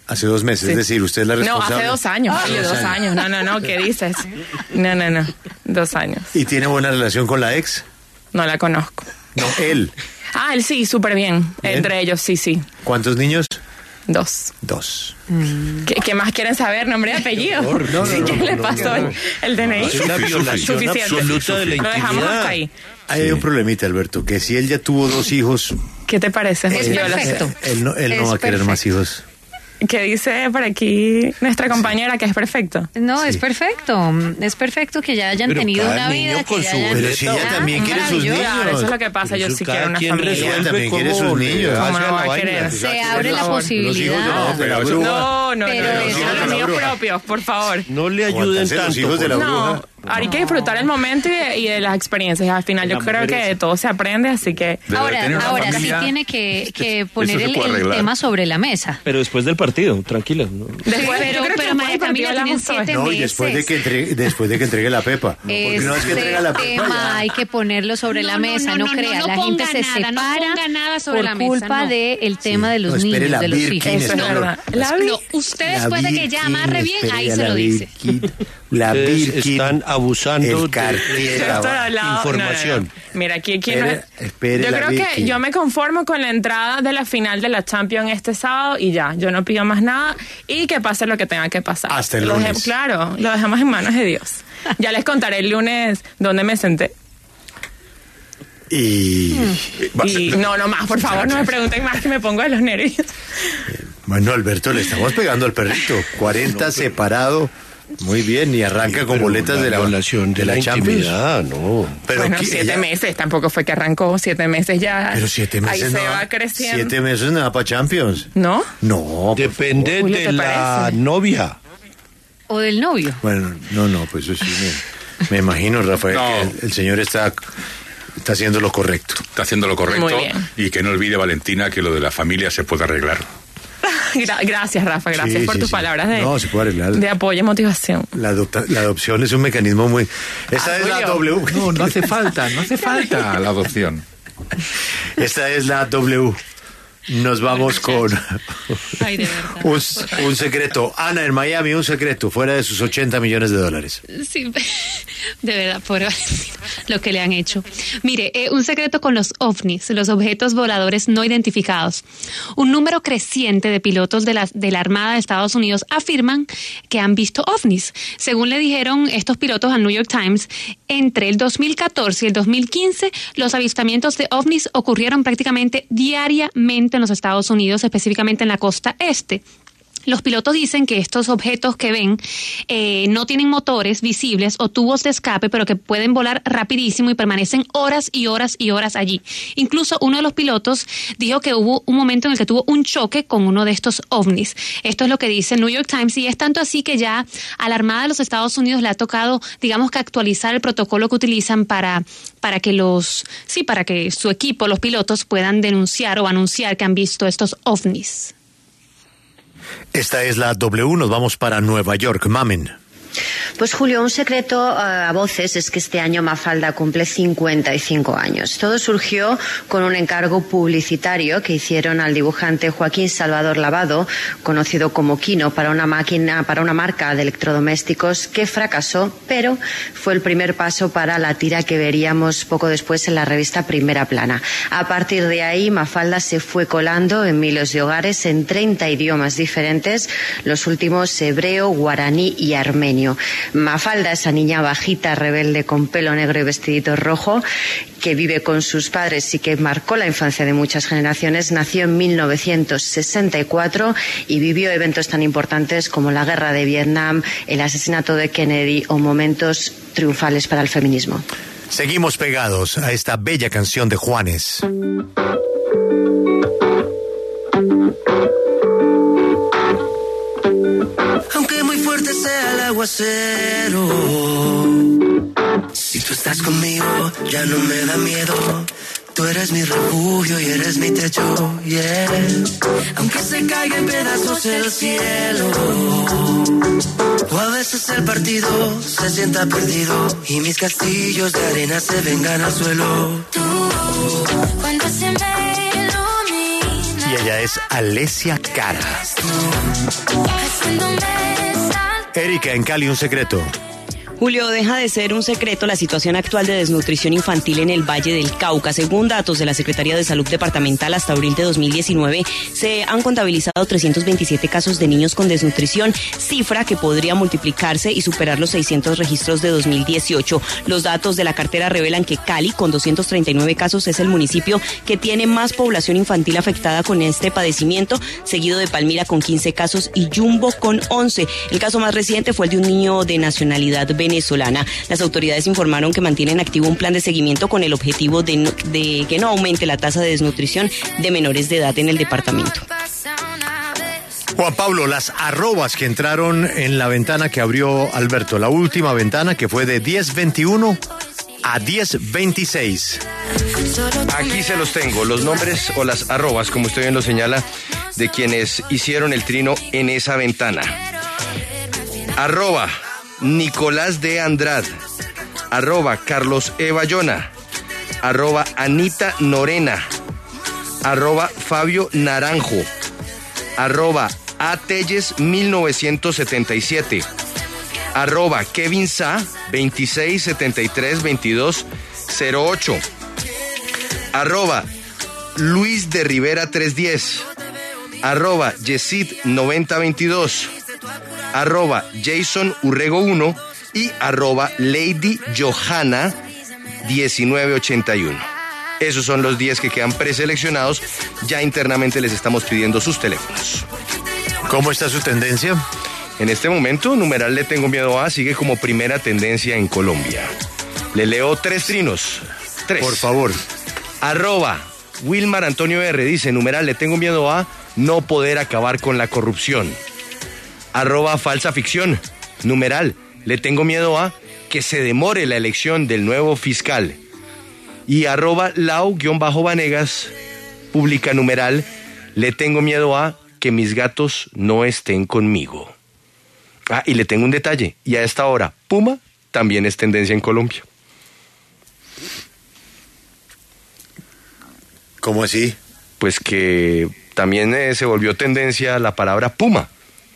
Hace 2 meses, es decir, usted es la responsable. No, hace 2 años, Julio, 2 años. No, ¿qué dices? No, 2 años. ¿Y tiene buena relación con la ex? No la conozco. No, él. Él sí, súper bien. Entre ellos, sí. ¿Cuántos niños? 2. 2. ¿Qué más quieren saber? ¿Nombre y apellido? ¿Qué le pasó el DNI? Es una violación absoluta de la Lo dejamos intimidad. hasta ahí. Hay un problemita, Alberto, que si él ya tuvo 2 hijos... ¿Qué te parece? Es perfecto. Él no va a querer más hijos. ¿Qué dice por aquí nuestra compañera que es perfecto? No, es perfecto. Es perfecto que ya hayan tenido una vida. Pero si ella también quiere sus niños. Claro, eso es lo que pasa. Yo sí quiero una familia. Ella también quiere sus niños. ¿Cómo no va a querer? Se abre la posibilidad. No, Pero los míos propios, por favor. No le ayuden tanto. Los hijos de la bruja. Hay que disfrutar el momento y de las experiencias. Al final yo creo que de todo se aprende, así que... Ahora sí tiene que poner el tema sobre la mesa. Pero después del partido, tranquila. ¿No? Pero María Camila, tienen 7 meses. No, y después de que entregue la Pepa. Porque no es que entrega la Pepa. Tema hay que ponerlo sobre la mesa, no crea. La gente se separa por culpa del tema de los niños, de los hijos. Eso es verdad. Usted después de que ya amarre bien, ahí se lo dice. La Birkin. Están abusando de la información. No. Mira, aquí yo creo que yo me conformo con la entrada de la final de la Champions este sábado y ya, yo no pido más nada y que pase lo que tenga que pasar. Hasta el lunes. Claro, lo dejamos en manos de Dios. Ya les contaré el lunes dónde me senté. Y no más, por favor, no me pregunten más que me pongo de los nervios. Bueno, Alberto, le estamos pegando al perrito. 40 separado. Muy bien, y arranca con boletas de la violación de la Champions. No. Pero bueno, 7 meses, tampoco fue que arrancó, 7 meses ya. Pero 7 meses ahí no. se va creciendo. 7 meses nada para Champions. ¿No? No. Depende de la novia. O del novio. Bueno, no, pues eso sí me imagino, Rafael, que el señor está haciendo lo correcto. Está haciendo lo correcto. Muy bien. Y que no olvide, Valentina, que lo de la familia se puede arreglar. Gracias, Rafa, gracias por tus palabras se puede arreglar. De apoyo y motivación. La adopción es un mecanismo muy... Esta es la W. No hace falta la adopción. Esta es la W. Nos vamos con Ay, de verdad. un secreto. Ana, en Miami, un secreto, fuera de sus $80 millones. Sí, de verdad, pobre lo que le han hecho. Mire, un secreto con los ovnis, los objetos voladores no identificados. Un número creciente de pilotos de la Armada de Estados Unidos afirman que han visto ovnis. Según le dijeron estos pilotos al New York Times, entre el 2014 y el 2015, los avistamientos de ovnis ocurrieron prácticamente diariamente en los Estados Unidos, específicamente en la costa este. Los pilotos dicen que estos objetos que ven no tienen motores visibles o tubos de escape, pero que pueden volar rapidísimo y permanecen horas y horas y horas allí. Incluso uno de los pilotos dijo que hubo un momento en el que tuvo un choque con uno de estos ovnis. Esto es lo que dice el New York Times, y es tanto así que ya a la Armada de los Estados Unidos le ha tocado, digamos, que actualizar el protocolo que utilizan para que su equipo, los pilotos, puedan denunciar o anunciar que han visto estos ovnis. Esta es la W, nos vamos para Nueva York. Mamen. Pues Julio, un secreto a voces es que este año Mafalda cumple 55 años. Todo surgió con un encargo publicitario que hicieron al dibujante Joaquín Salvador Lavado, conocido como Kino, para una marca de electrodomésticos que fracasó, pero fue el primer paso para la tira que veríamos poco después en la revista Primera Plana. A partir de ahí, Mafalda se fue colando en miles de hogares en 30 idiomas diferentes, los últimos hebreo, guaraní y armenio. Mafalda, esa niña bajita, rebelde, con pelo negro y vestidito rojo, que vive con sus padres y que marcó la infancia de muchas generaciones, nació en 1964 y vivió eventos tan importantes como la guerra de Vietnam, el asesinato de Kennedy o momentos triunfales para el feminismo. Seguimos pegados a esta bella canción de Juanes. Aunque muy fuerte sea el aguacero, si tú estás conmigo ya no me da miedo. Tú eres mi refugio y eres mi techo, yeah. Aunque se caiga en pedazos el cielo, o a veces el partido se sienta perdido y mis castillos de arena se vengan al suelo. Tú, cuando se me ilumina. Y Ella es Alessia Cara. Erika, en Cali, un secreto. Julio, deja de ser un secreto la situación actual de desnutrición infantil en el Valle del Cauca. Según datos de la Secretaría de Salud Departamental, hasta abril de 2019 se han contabilizado 327 casos de niños con desnutrición, cifra que podría multiplicarse y superar los 600 registros de 2018. Los datos de la cartera revelan que Cali, con 239 casos, es el municipio que tiene más población infantil afectada con este padecimiento, seguido de Palmira con 15 casos y Yumbo con 11. El caso más reciente fue el de un niño de nacionalidad venezolana. Las autoridades informaron que mantienen activo un plan de seguimiento con el objetivo de que no aumente la tasa de desnutrición de menores de edad en el departamento. Juan Pablo, las arrobas que entraron en la ventana que abrió Alberto, la última ventana que fue de 10:21 a 10:26. Aquí se los tengo, los nombres o las arrobas, como usted bien lo señala, de quienes hicieron el trino en esa ventana. Arroba Nicolás de Andrade, arroba Carlos E. Bayona, arroba Anita Norena, arroba Fabio Naranjo, arroba Atelles 1977, arroba Kevin Sa 26732208, arroba Luis de Rivera 310, arroba Yesid 9022, arroba Jason Urrego 1 y arroba Lady Johanna 1981. Esos son los 10 que quedan preseleccionados. Ya internamente les estamos pidiendo sus teléfonos. ¿Cómo está su tendencia? En este momento, numeral Le Tengo Miedo A sigue como primera tendencia en Colombia. Le leo 3 trinos. 3. Por favor. Arroba Wilmar Antonio R. dice, numeral Le Tengo Miedo A no poder acabar con la corrupción. Arroba Falsa Ficción, numeral Le Tengo Miedo A que se demore la elección del nuevo fiscal. Y arroba Lau-Vanegas publica numeral Le Tengo Miedo A que mis gatos no estén conmigo. Ah, y le tengo un detalle, y a esta hora Puma también es tendencia en Colombia. ¿Cómo así? Pues que también se volvió tendencia la palabra Puma.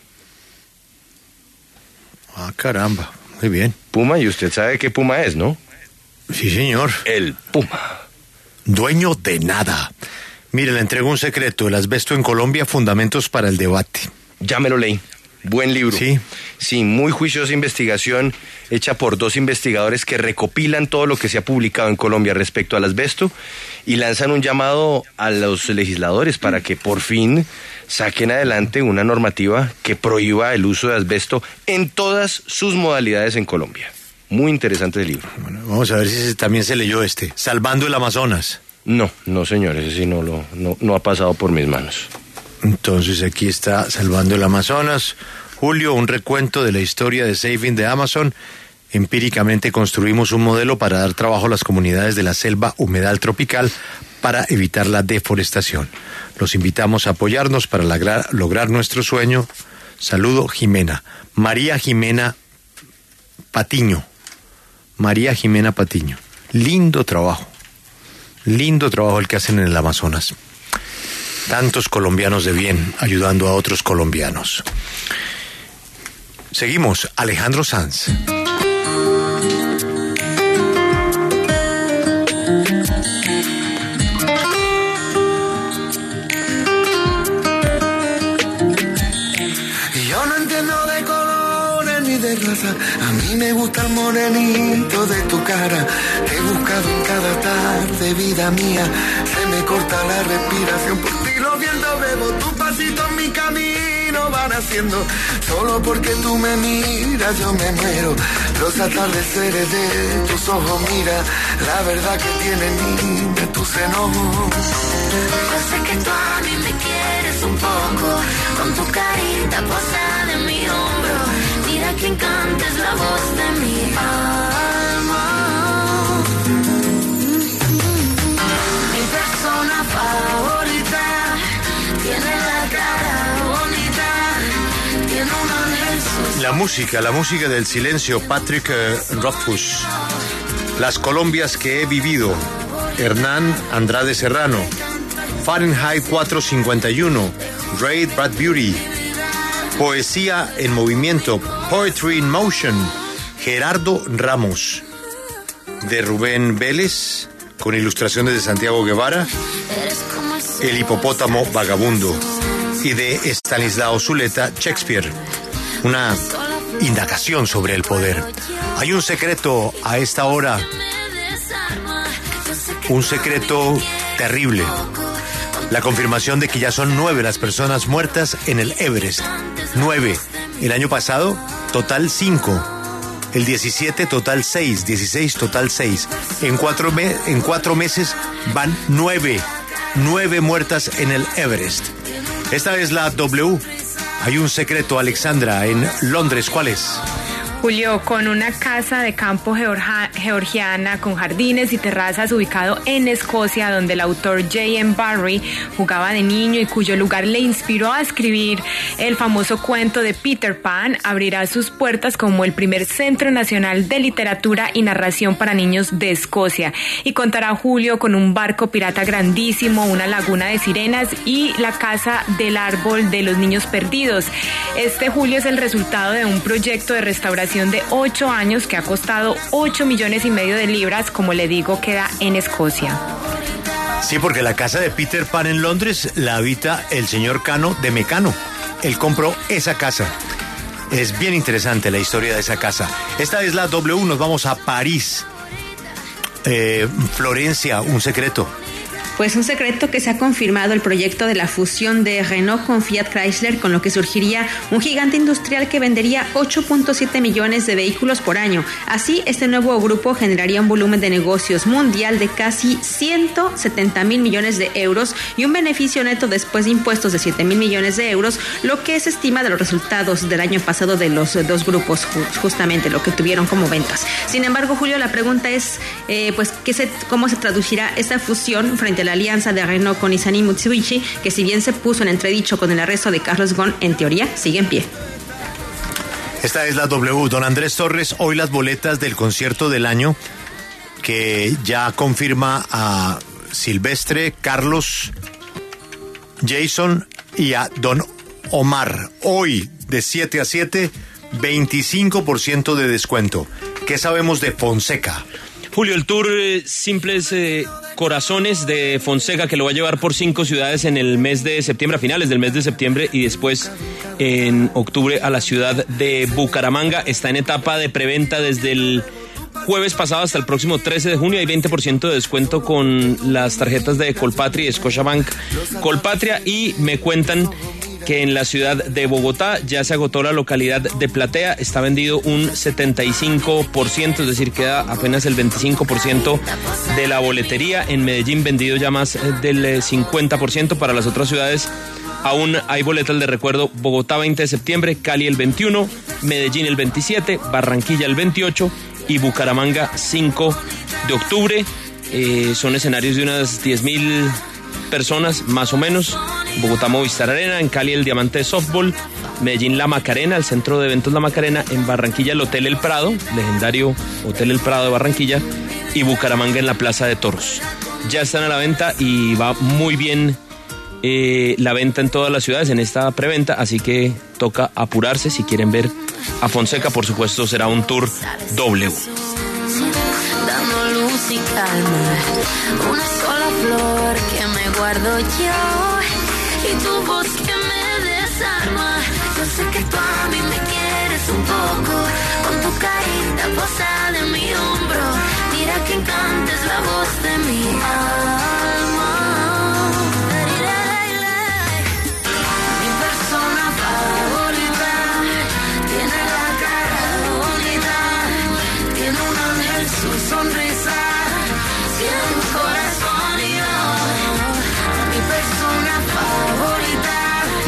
Ah, caramba, muy bien. Puma, y usted sabe qué Puma es, ¿no? Sí, señor. El Puma. Dueño de nada. Mire, le entrego un secreto, el asbesto en Colombia, fundamentos para el debate. Ya me lo leí. Buen libro. Sí. Sí, muy juiciosa investigación hecha por 2 investigadores que recopilan todo lo que se ha publicado en Colombia respecto al asbesto y lanzan un llamado a los legisladores para que por fin saquen adelante una normativa que prohíba el uso de asbesto en todas sus modalidades en Colombia. Muy interesante el libro. Bueno, vamos a ver si también se leyó Salvando el Amazonas. No, señor, ese sí no ha pasado por mis manos. Entonces aquí está Salvando el Amazonas. Julio, un recuento de la historia de Saving the Amazon. Empíricamente construimos un modelo para dar trabajo a las comunidades de la selva humedal tropical para evitar la deforestación. Los invitamos a apoyarnos para lograr nuestro sueño. Saludo, Jimena. María Jimena Patiño. María Jimena Patiño. Lindo trabajo el que hacen en el Amazonas. Tantos colombianos de bien ayudando a otros colombianos. Seguimos, Alejandro Sanz. Yo no entiendo de colores ni de raza. A mí me gusta el morenito de tu cara. Te he buscado en cada tarde, vida mía. Se me corta la respiración por ti. Lo viendo, bebo tu pasito en mi camino van haciendo. Solo porque tú me miras yo me muero. Los atardeceres de tus ojos, mira la verdad que tienen de tus enojos. Yo sé que tú a mí me quieres un poco, con tu carita posada en mi hombro. Mira quién canta es la voz de mi alma. Mi persona favorita tiene la cara bonita, tiene un anexo. La música del silencio, Patrick Rothfuss. Las Colombias que he vivido, Hernán Andrade Serrano. Fahrenheit 451, Ray Bradbury. Poesía en movimiento, Poetry in Motion, Gerardo Ramos. De Rubén Vélez, con ilustraciones de Santiago Guevara, El hipopótamo vagabundo. Y de Estanislao Zuleta, Shakespeare. Una indagación sobre el poder. Hay un secreto a esta hora, un secreto terrible. La confirmación de que ya son 9 las personas muertas en el Everest. 9. El año pasado, total 5. El 17, total 6. 16, total 6. En 4 meses van 9. 9 muertas en el Everest. Esta es la W. Hay un secreto, Alexandra, en Londres. ¿Cuál es? Julio, con una casa de campo georgiana con jardines y terrazas ubicado en Escocia, donde el autor J.M. Barrie jugaba de niño y cuyo lugar le inspiró a escribir el famoso cuento de Peter Pan, abrirá sus puertas como el primer centro nacional de literatura y narración para niños de Escocia. Y contará, Julio, con un barco pirata grandísimo, una laguna de sirenas y la casa del árbol de los niños perdidos. Este, Julio, es el resultado de un proyecto de restauración de 8 años que ha costado 8,5 millones de libras, como le digo, queda en Escocia. Sí, porque la casa de Peter Pan en Londres la habita el señor Cano de Mecano. Él compró esa casa. Es bien interesante la historia de esa casa. Esta es la W, nos vamos a París. Florencia, un secreto. Pues un secreto que se ha confirmado el proyecto de la fusión de Renault con Fiat Chrysler, con lo que surgiría un gigante industrial que vendería 8,7 millones de vehículos por año. Así, este nuevo grupo generaría un volumen de negocios mundial de casi 170,000 millones de euros y un beneficio neto después de impuestos de 7,000 millones de euros, lo que se estima de los resultados del año pasado de los dos grupos, justamente lo que tuvieron como ventas. Sin embargo, Julio, la pregunta es, ¿cómo se traducirá esta fusión frente a la alianza de Renault con Nissan y Mitsubishi, que si bien se puso en entredicho con el arresto de Carlos Ghosn, en teoría sigue en pie? Esta es la W. Don Andrés Torres, hoy las boletas del concierto del año que ya confirma a Silvestre, Carlos, Jason y a Don Omar. Hoy de 7 a 7, 25% de descuento. ¿Qué sabemos de Fonseca? Julio, el tour Simples Corazones de Fonseca, que lo va a llevar por 5 ciudades en el mes de septiembre, a finales del mes de septiembre, y después en octubre a la ciudad de Bucaramanga. Está en etapa de preventa desde el jueves pasado hasta el próximo 13 de junio. Hay 20% de descuento con las tarjetas de Colpatria y Scotiabank Colpatria, y me cuentan que en la ciudad de Bogotá ya se agotó la localidad de Platea, está vendido un 75%, es decir, queda apenas el 25% de la boletería. En Medellín vendido ya más del 50%. Para las otras ciudades aún hay boletas de recuerdo: Bogotá 20 de septiembre, Cali el 21, Medellín el 27, Barranquilla el 28 y Bucaramanga 5 de octubre. Son escenarios de unas 10,000 personas más o menos. Bogotá, Movistar Arena; en Cali el Diamante de Softball; Medellín La Macarena, el centro de eventos La Macarena; en Barranquilla el Hotel El Prado, legendario Hotel El Prado de Barranquilla; y Bucaramanga en la Plaza de Toros. Ya están a la venta y va muy bien la venta en todas las ciudades en esta preventa, así que toca apurarse si quieren ver a Fonseca. Por supuesto será un tour W. Dando luz y calma, una sola flor que me guardo yo y tu voz que me desarma. Yo sé que tú a mí me quieres un poco, con tu carita posada en mi hombro. Mira que encanta es la voz de mi alma. Mi persona favorita tiene la cara bonita, tiene un ángel su sonrisa, tiene un corazón y yo. Mi persona favorita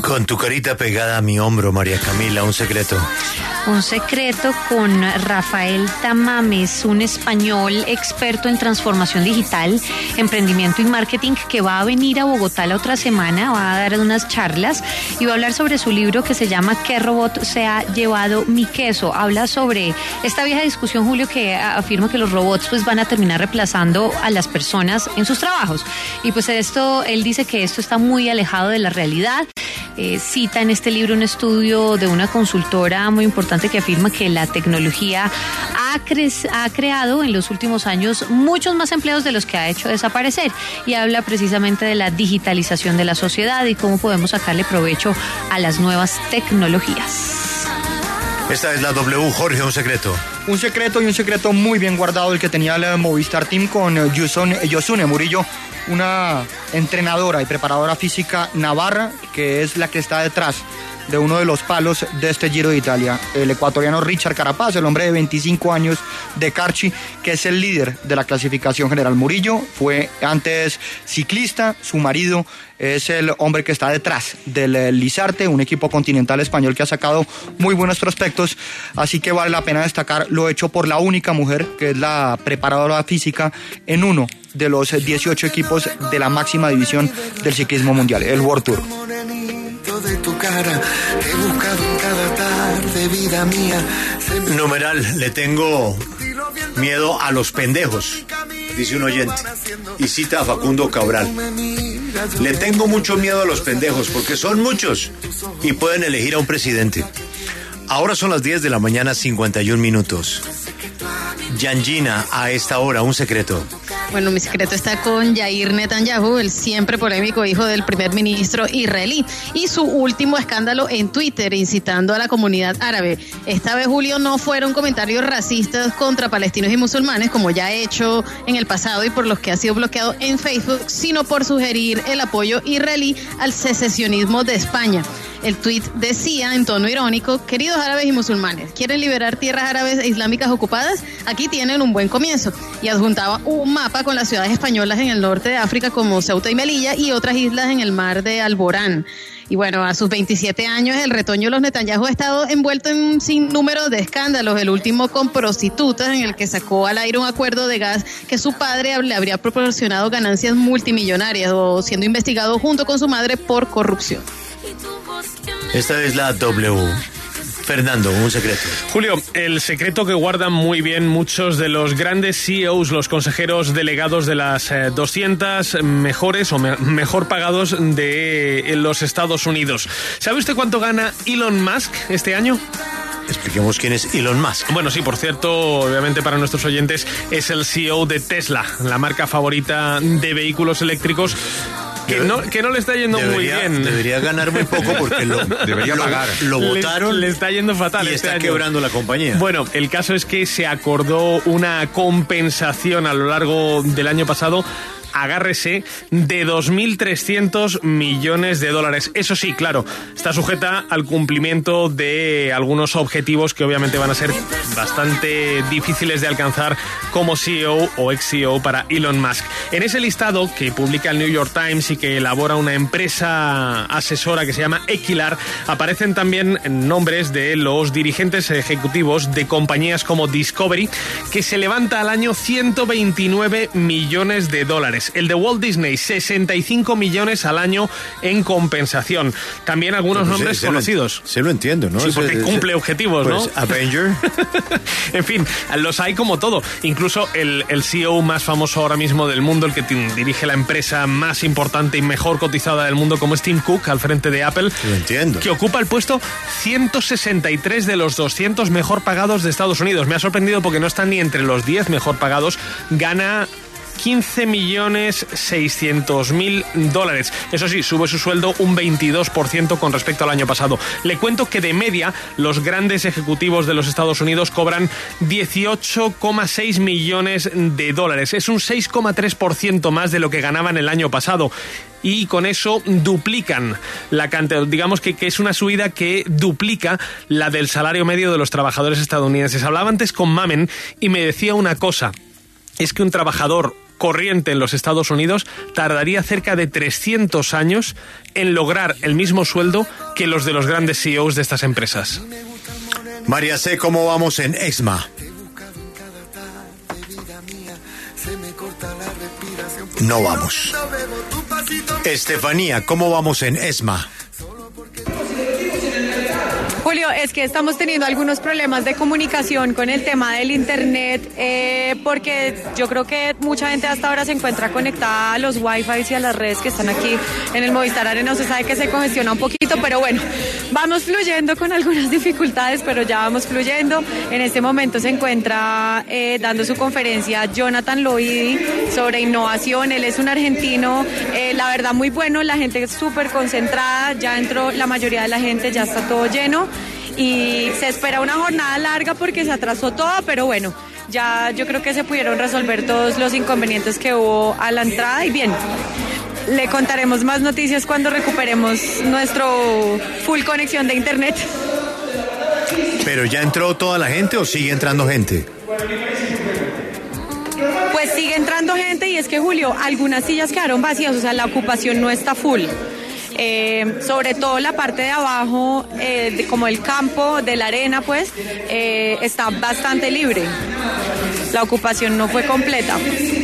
Con tu carita pegada a mi hombro, María Camila, un secreto. Un secreto con Rafael Tamames, un español experto en transformación digital, emprendimiento y marketing, que va a venir a Bogotá la otra semana, va a dar unas charlas y va a hablar sobre su libro que se llama ¿Qué robot se ha llevado mi queso? Habla sobre esta vieja discusión, Julio, que afirma que los robots pues van a terminar reemplazando a las personas en sus trabajos. Y pues él dice que esto está muy alejado de la realidad. Cita en este libro un estudio de una consultora muy importante que afirma que la tecnología ha creado en los últimos años muchos más empleos de los que ha hecho desaparecer, y habla precisamente de la digitalización de la sociedad y cómo podemos sacarle provecho a las nuevas tecnologías. Esta es la W. Jorge, un secreto. Un secreto, y un secreto muy bien guardado, el que tenía el Movistar Team con Yosune Murillo, una entrenadora y preparadora física navarra, que es la que está detrás de uno de los palos de este Giro de Italia. El ecuatoriano Richard Carapaz, el hombre de 25 años de Carchi, que es el líder de la clasificación general. Murillo fue antes ciclista, su marido es el hombre que está detrás del Lizarte, un equipo continental español que ha sacado muy buenos prospectos, así que vale la pena destacar lo hecho por la única mujer, que es la preparadora física en uno de los 18 equipos de la máxima división del ciclismo mundial, el World Tour. De tu cara, te he buscado en cada tarde, vida mía. Numeral, le tengo miedo a los pendejos, dice un oyente, y cita a Facundo Cabral. Le tengo mucho miedo a los pendejos porque son muchos y pueden elegir a un presidente. Ahora son las 10 de la mañana, 51 minutos. Yangina, a esta hora, un secreto. Bueno, mi secreto está con Yair Netanyahu, el siempre polémico hijo del primer ministro israelí, y su último escándalo en Twitter incitando a la comunidad árabe. Esta vez, Julio, no fueron comentarios racistas contra palestinos y musulmanes, como ya ha hecho en el pasado y por los que ha sido bloqueado en Facebook, sino por sugerir el apoyo israelí al secesionismo de España. El tuit decía en tono irónico: queridos árabes y musulmanes, ¿quieren liberar tierras árabes e islámicas ocupadas? Aquí tienen un buen comienzo. Y adjuntaba un mapa con las ciudades españolas en el norte de África como Ceuta y Melilla y otras islas en el mar de Alborán. Y bueno, a sus 27 años, el retoño de los Netanyahu ha estado envuelto en un sinnúmero de escándalos, el último con prostitutas, en el que sacó al aire un acuerdo de gas que su padre le habría proporcionado ganancias multimillonarias, o siendo investigado junto con su madre por corrupción. Esta es la W. Fernando, un secreto. Julio, el secreto que guardan muy bien muchos de los grandes CEOs, los consejeros delegados de las 200 mejores o mejor pagados de los Estados Unidos. ¿Sabe usted cuánto gana Elon Musk este año? Expliquemos quién es Elon Musk. Bueno, sí, por cierto, obviamente para nuestros oyentes, es el CEO de Tesla, la marca favorita de vehículos eléctricos. Que no le está yendo muy bien. Debería ganar muy poco porque debería pagar. Lo votaron. Le está yendo fatal. Y está quebrando la compañía. Bueno, el caso es que se acordó una compensación a lo largo del año pasado, agárrese, de 2.300 millones de dólares. Eso sí, claro, está sujeta al cumplimiento de algunos objetivos que obviamente van a ser bastante difíciles de alcanzar como CEO o ex-CEO para Elon Musk. En ese listado que publica el New York Times y que elabora una empresa asesora que se llama Equilar, aparecen también nombres de los dirigentes ejecutivos de compañías como Discovery, que se levanta al año 129 millones de dólares. El de Walt Disney, 65 millones al año en compensación. También algunos nombres conocidos. Se lo entiendo, ¿no? Sí, porque cumple objetivos, pues, ¿no? Avenger. En fin, los hay como todo. Incluso el CEO más famoso ahora mismo del mundo, el que dirige la empresa más importante y mejor cotizada del mundo, como es Tim Cook, al frente de Apple. Lo entiendo. Que ocupa el puesto 163 de los 200 mejor pagados de Estados Unidos. Me ha sorprendido porque no está ni entre los 10 mejor pagados. Gana 15.600.000 dólares. Eso sí, sube su sueldo un 22% con respecto al año pasado. Le cuento que de media los grandes ejecutivos de los Estados Unidos cobran 18,6 millones de dólares. Es un 6,3% más de lo que ganaban el año pasado. Y con eso duplican la cantidad, digamos que es una subida que duplica la del salario medio de los trabajadores estadounidenses. Hablaba antes con Mamen y me decía una cosa. Es que un trabajador corriente en los Estados Unidos tardaría cerca de 300 años en lograr el mismo sueldo que los de los grandes CEOs de estas empresas. María C., ¿cómo vamos en ESMA? No vamos. Estefanía, ¿cómo vamos en ESMA? Julio, es que estamos teniendo algunos problemas de comunicación con el tema del internet, porque yo creo que mucha gente hasta ahora se encuentra conectada a los Wi-Fi y a las redes que están aquí en el Movistar Arena. Usted sabe que se congestiona un poquito, pero bueno, vamos fluyendo con algunas dificultades, pero ya vamos fluyendo. En este momento se encuentra dando su conferencia Jonathan Loidi sobre innovación. Él es un argentino, la verdad muy bueno, la gente es súper concentrada, ya entró la mayoría de la gente, ya está todo lleno. Y se espera una jornada larga porque se atrasó todo, pero bueno, ya yo creo que se pudieron resolver todos los inconvenientes que hubo a la entrada y bien, le contaremos más noticias cuando recuperemos nuestro full conexión de internet. ¿Pero ya entró toda la gente o sigue entrando gente? Pues sigue entrando gente y es que, Julio, algunas sillas quedaron vacías, o sea, la ocupación no está full. Sobre todo la parte de abajo, como el campo de la arena, pues, está bastante libre. La ocupación no fue completa.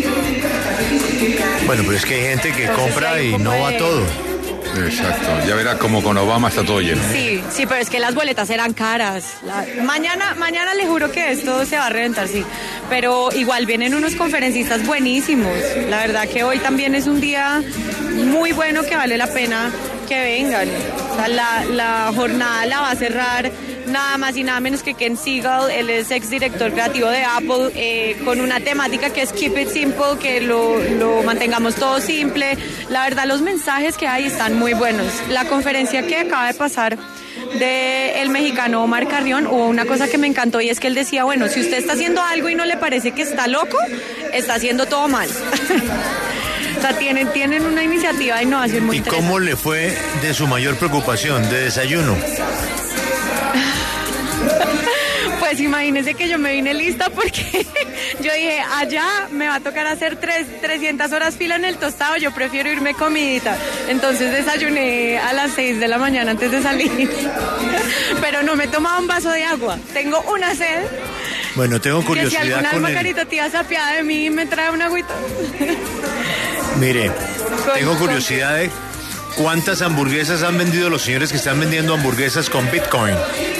Bueno, pero es que hay gente que compra y no va todo. Exacto, ya verá como con Obama está todo lleno. Sí, pero es que las boletas eran caras. Mañana le juro que esto se va a reventar, sí. Pero igual vienen unos conferencistas buenísimos. La verdad que hoy también es un día muy bueno que vale la pena que vengan. O sea, la jornada la va a cerrar nada más y nada menos que Ken Siegel. Él es exdirector creativo de Apple, con una temática que es Keep It Simple, que lo mantengamos todo simple. La verdad, los mensajes que hay están muy buenos. La conferencia que acaba de pasar del mexicano Omar Carrión, hubo una cosa que me encantó y es que él decía, bueno, si usted está haciendo algo y no le parece que está loco, está haciendo todo mal. O sea, tienen una iniciativa de innovación muy interesante. ¿Y cómo le fue de su mayor preocupación, de desayuno? Pues imagínense que yo me vine lista porque yo dije, allá me va a tocar hacer 300 horas fila en el tostado, yo prefiero irme comidita. Entonces desayuné a las 6 de la mañana antes de salir. Pero no me he tomado un vaso de agua, tengo una sed. Bueno, tengo curiosidad que si alguna con alma caritativa se apiada de mí me trae una agüita. Mire, tengo curiosidad de cuántas hamburguesas han vendido los señores que están vendiendo hamburguesas con Bitcoin.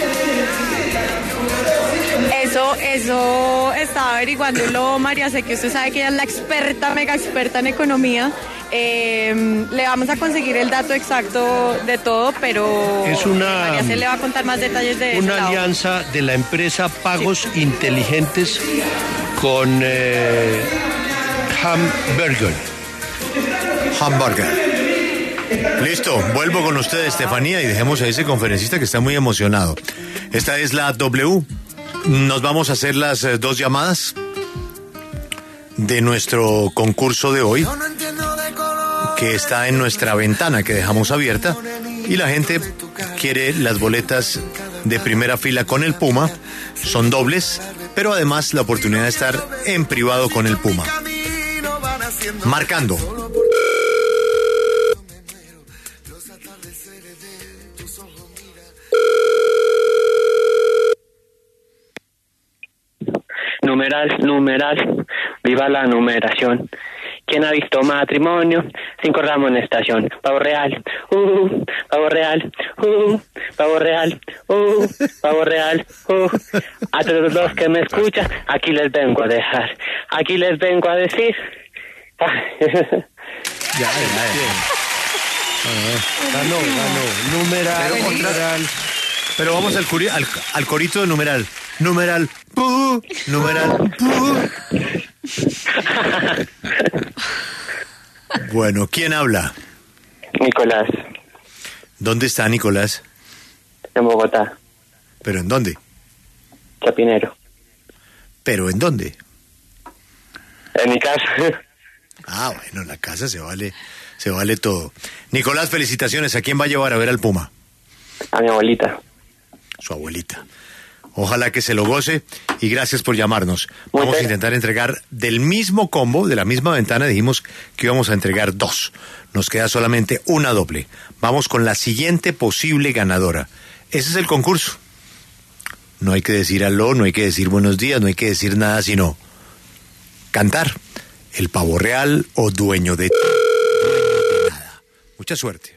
Eso estaba averiguándolo María, sé que usted sabe que ella es la experta, mega experta en economía. Le vamos a conseguir el dato exacto de todo, pero es María se le va a contar más detalles de eso. Una alianza de la empresa Pagos Inteligentes con Hamburger. Listo, vuelvo con usted, Estefanía, y dejemos a ese conferencista que está muy emocionado. Esta es la W. Nos vamos a hacer las dos llamadas de nuestro concurso de hoy, que está en nuestra ventana que dejamos abierta, y la gente quiere las boletas de primera fila con el Puma. Son dobles, pero además la oportunidad de estar en privado con el Puma. Marcando. Numeral, viva la numeración. ¿Quién ha visto matrimonio? 5 ramos en estación. Pavo real, pavo real, pavo real, pavo real, A todos los que me escuchan, aquí les vengo a dejar, aquí les vengo a decir. Ganó, numeral. Pero vamos al corito de numeral. Numeral, numeral, Bueno, ¿quién habla? Nicolás. ¿Dónde está Nicolás? En Bogotá. ¿Pero en dónde? Chapinero. ¿Pero en dónde? En mi casa. Ah, bueno, en la casa se vale todo. Nicolás, felicitaciones. ¿A quién va a llevar a ver al Puma? A mi abuelita. Su abuelita. Ojalá que se lo goce y gracias por llamarnos. Vamos a intentar entregar del mismo combo, de la misma ventana. Dijimos que íbamos a entregar 2. Nos queda solamente una doble. Vamos con la siguiente posible ganadora. Ese es el concurso. No hay que decir aló, no hay que decir buenos días, no hay que decir nada, sino cantar. El pavo real o dueño de nada. Mucha suerte.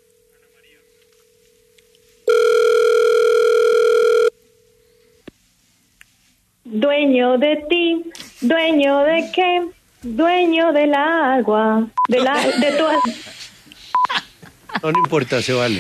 Dueño de ti, dueño de qué, dueño del agua, de todas. No importa, se vale.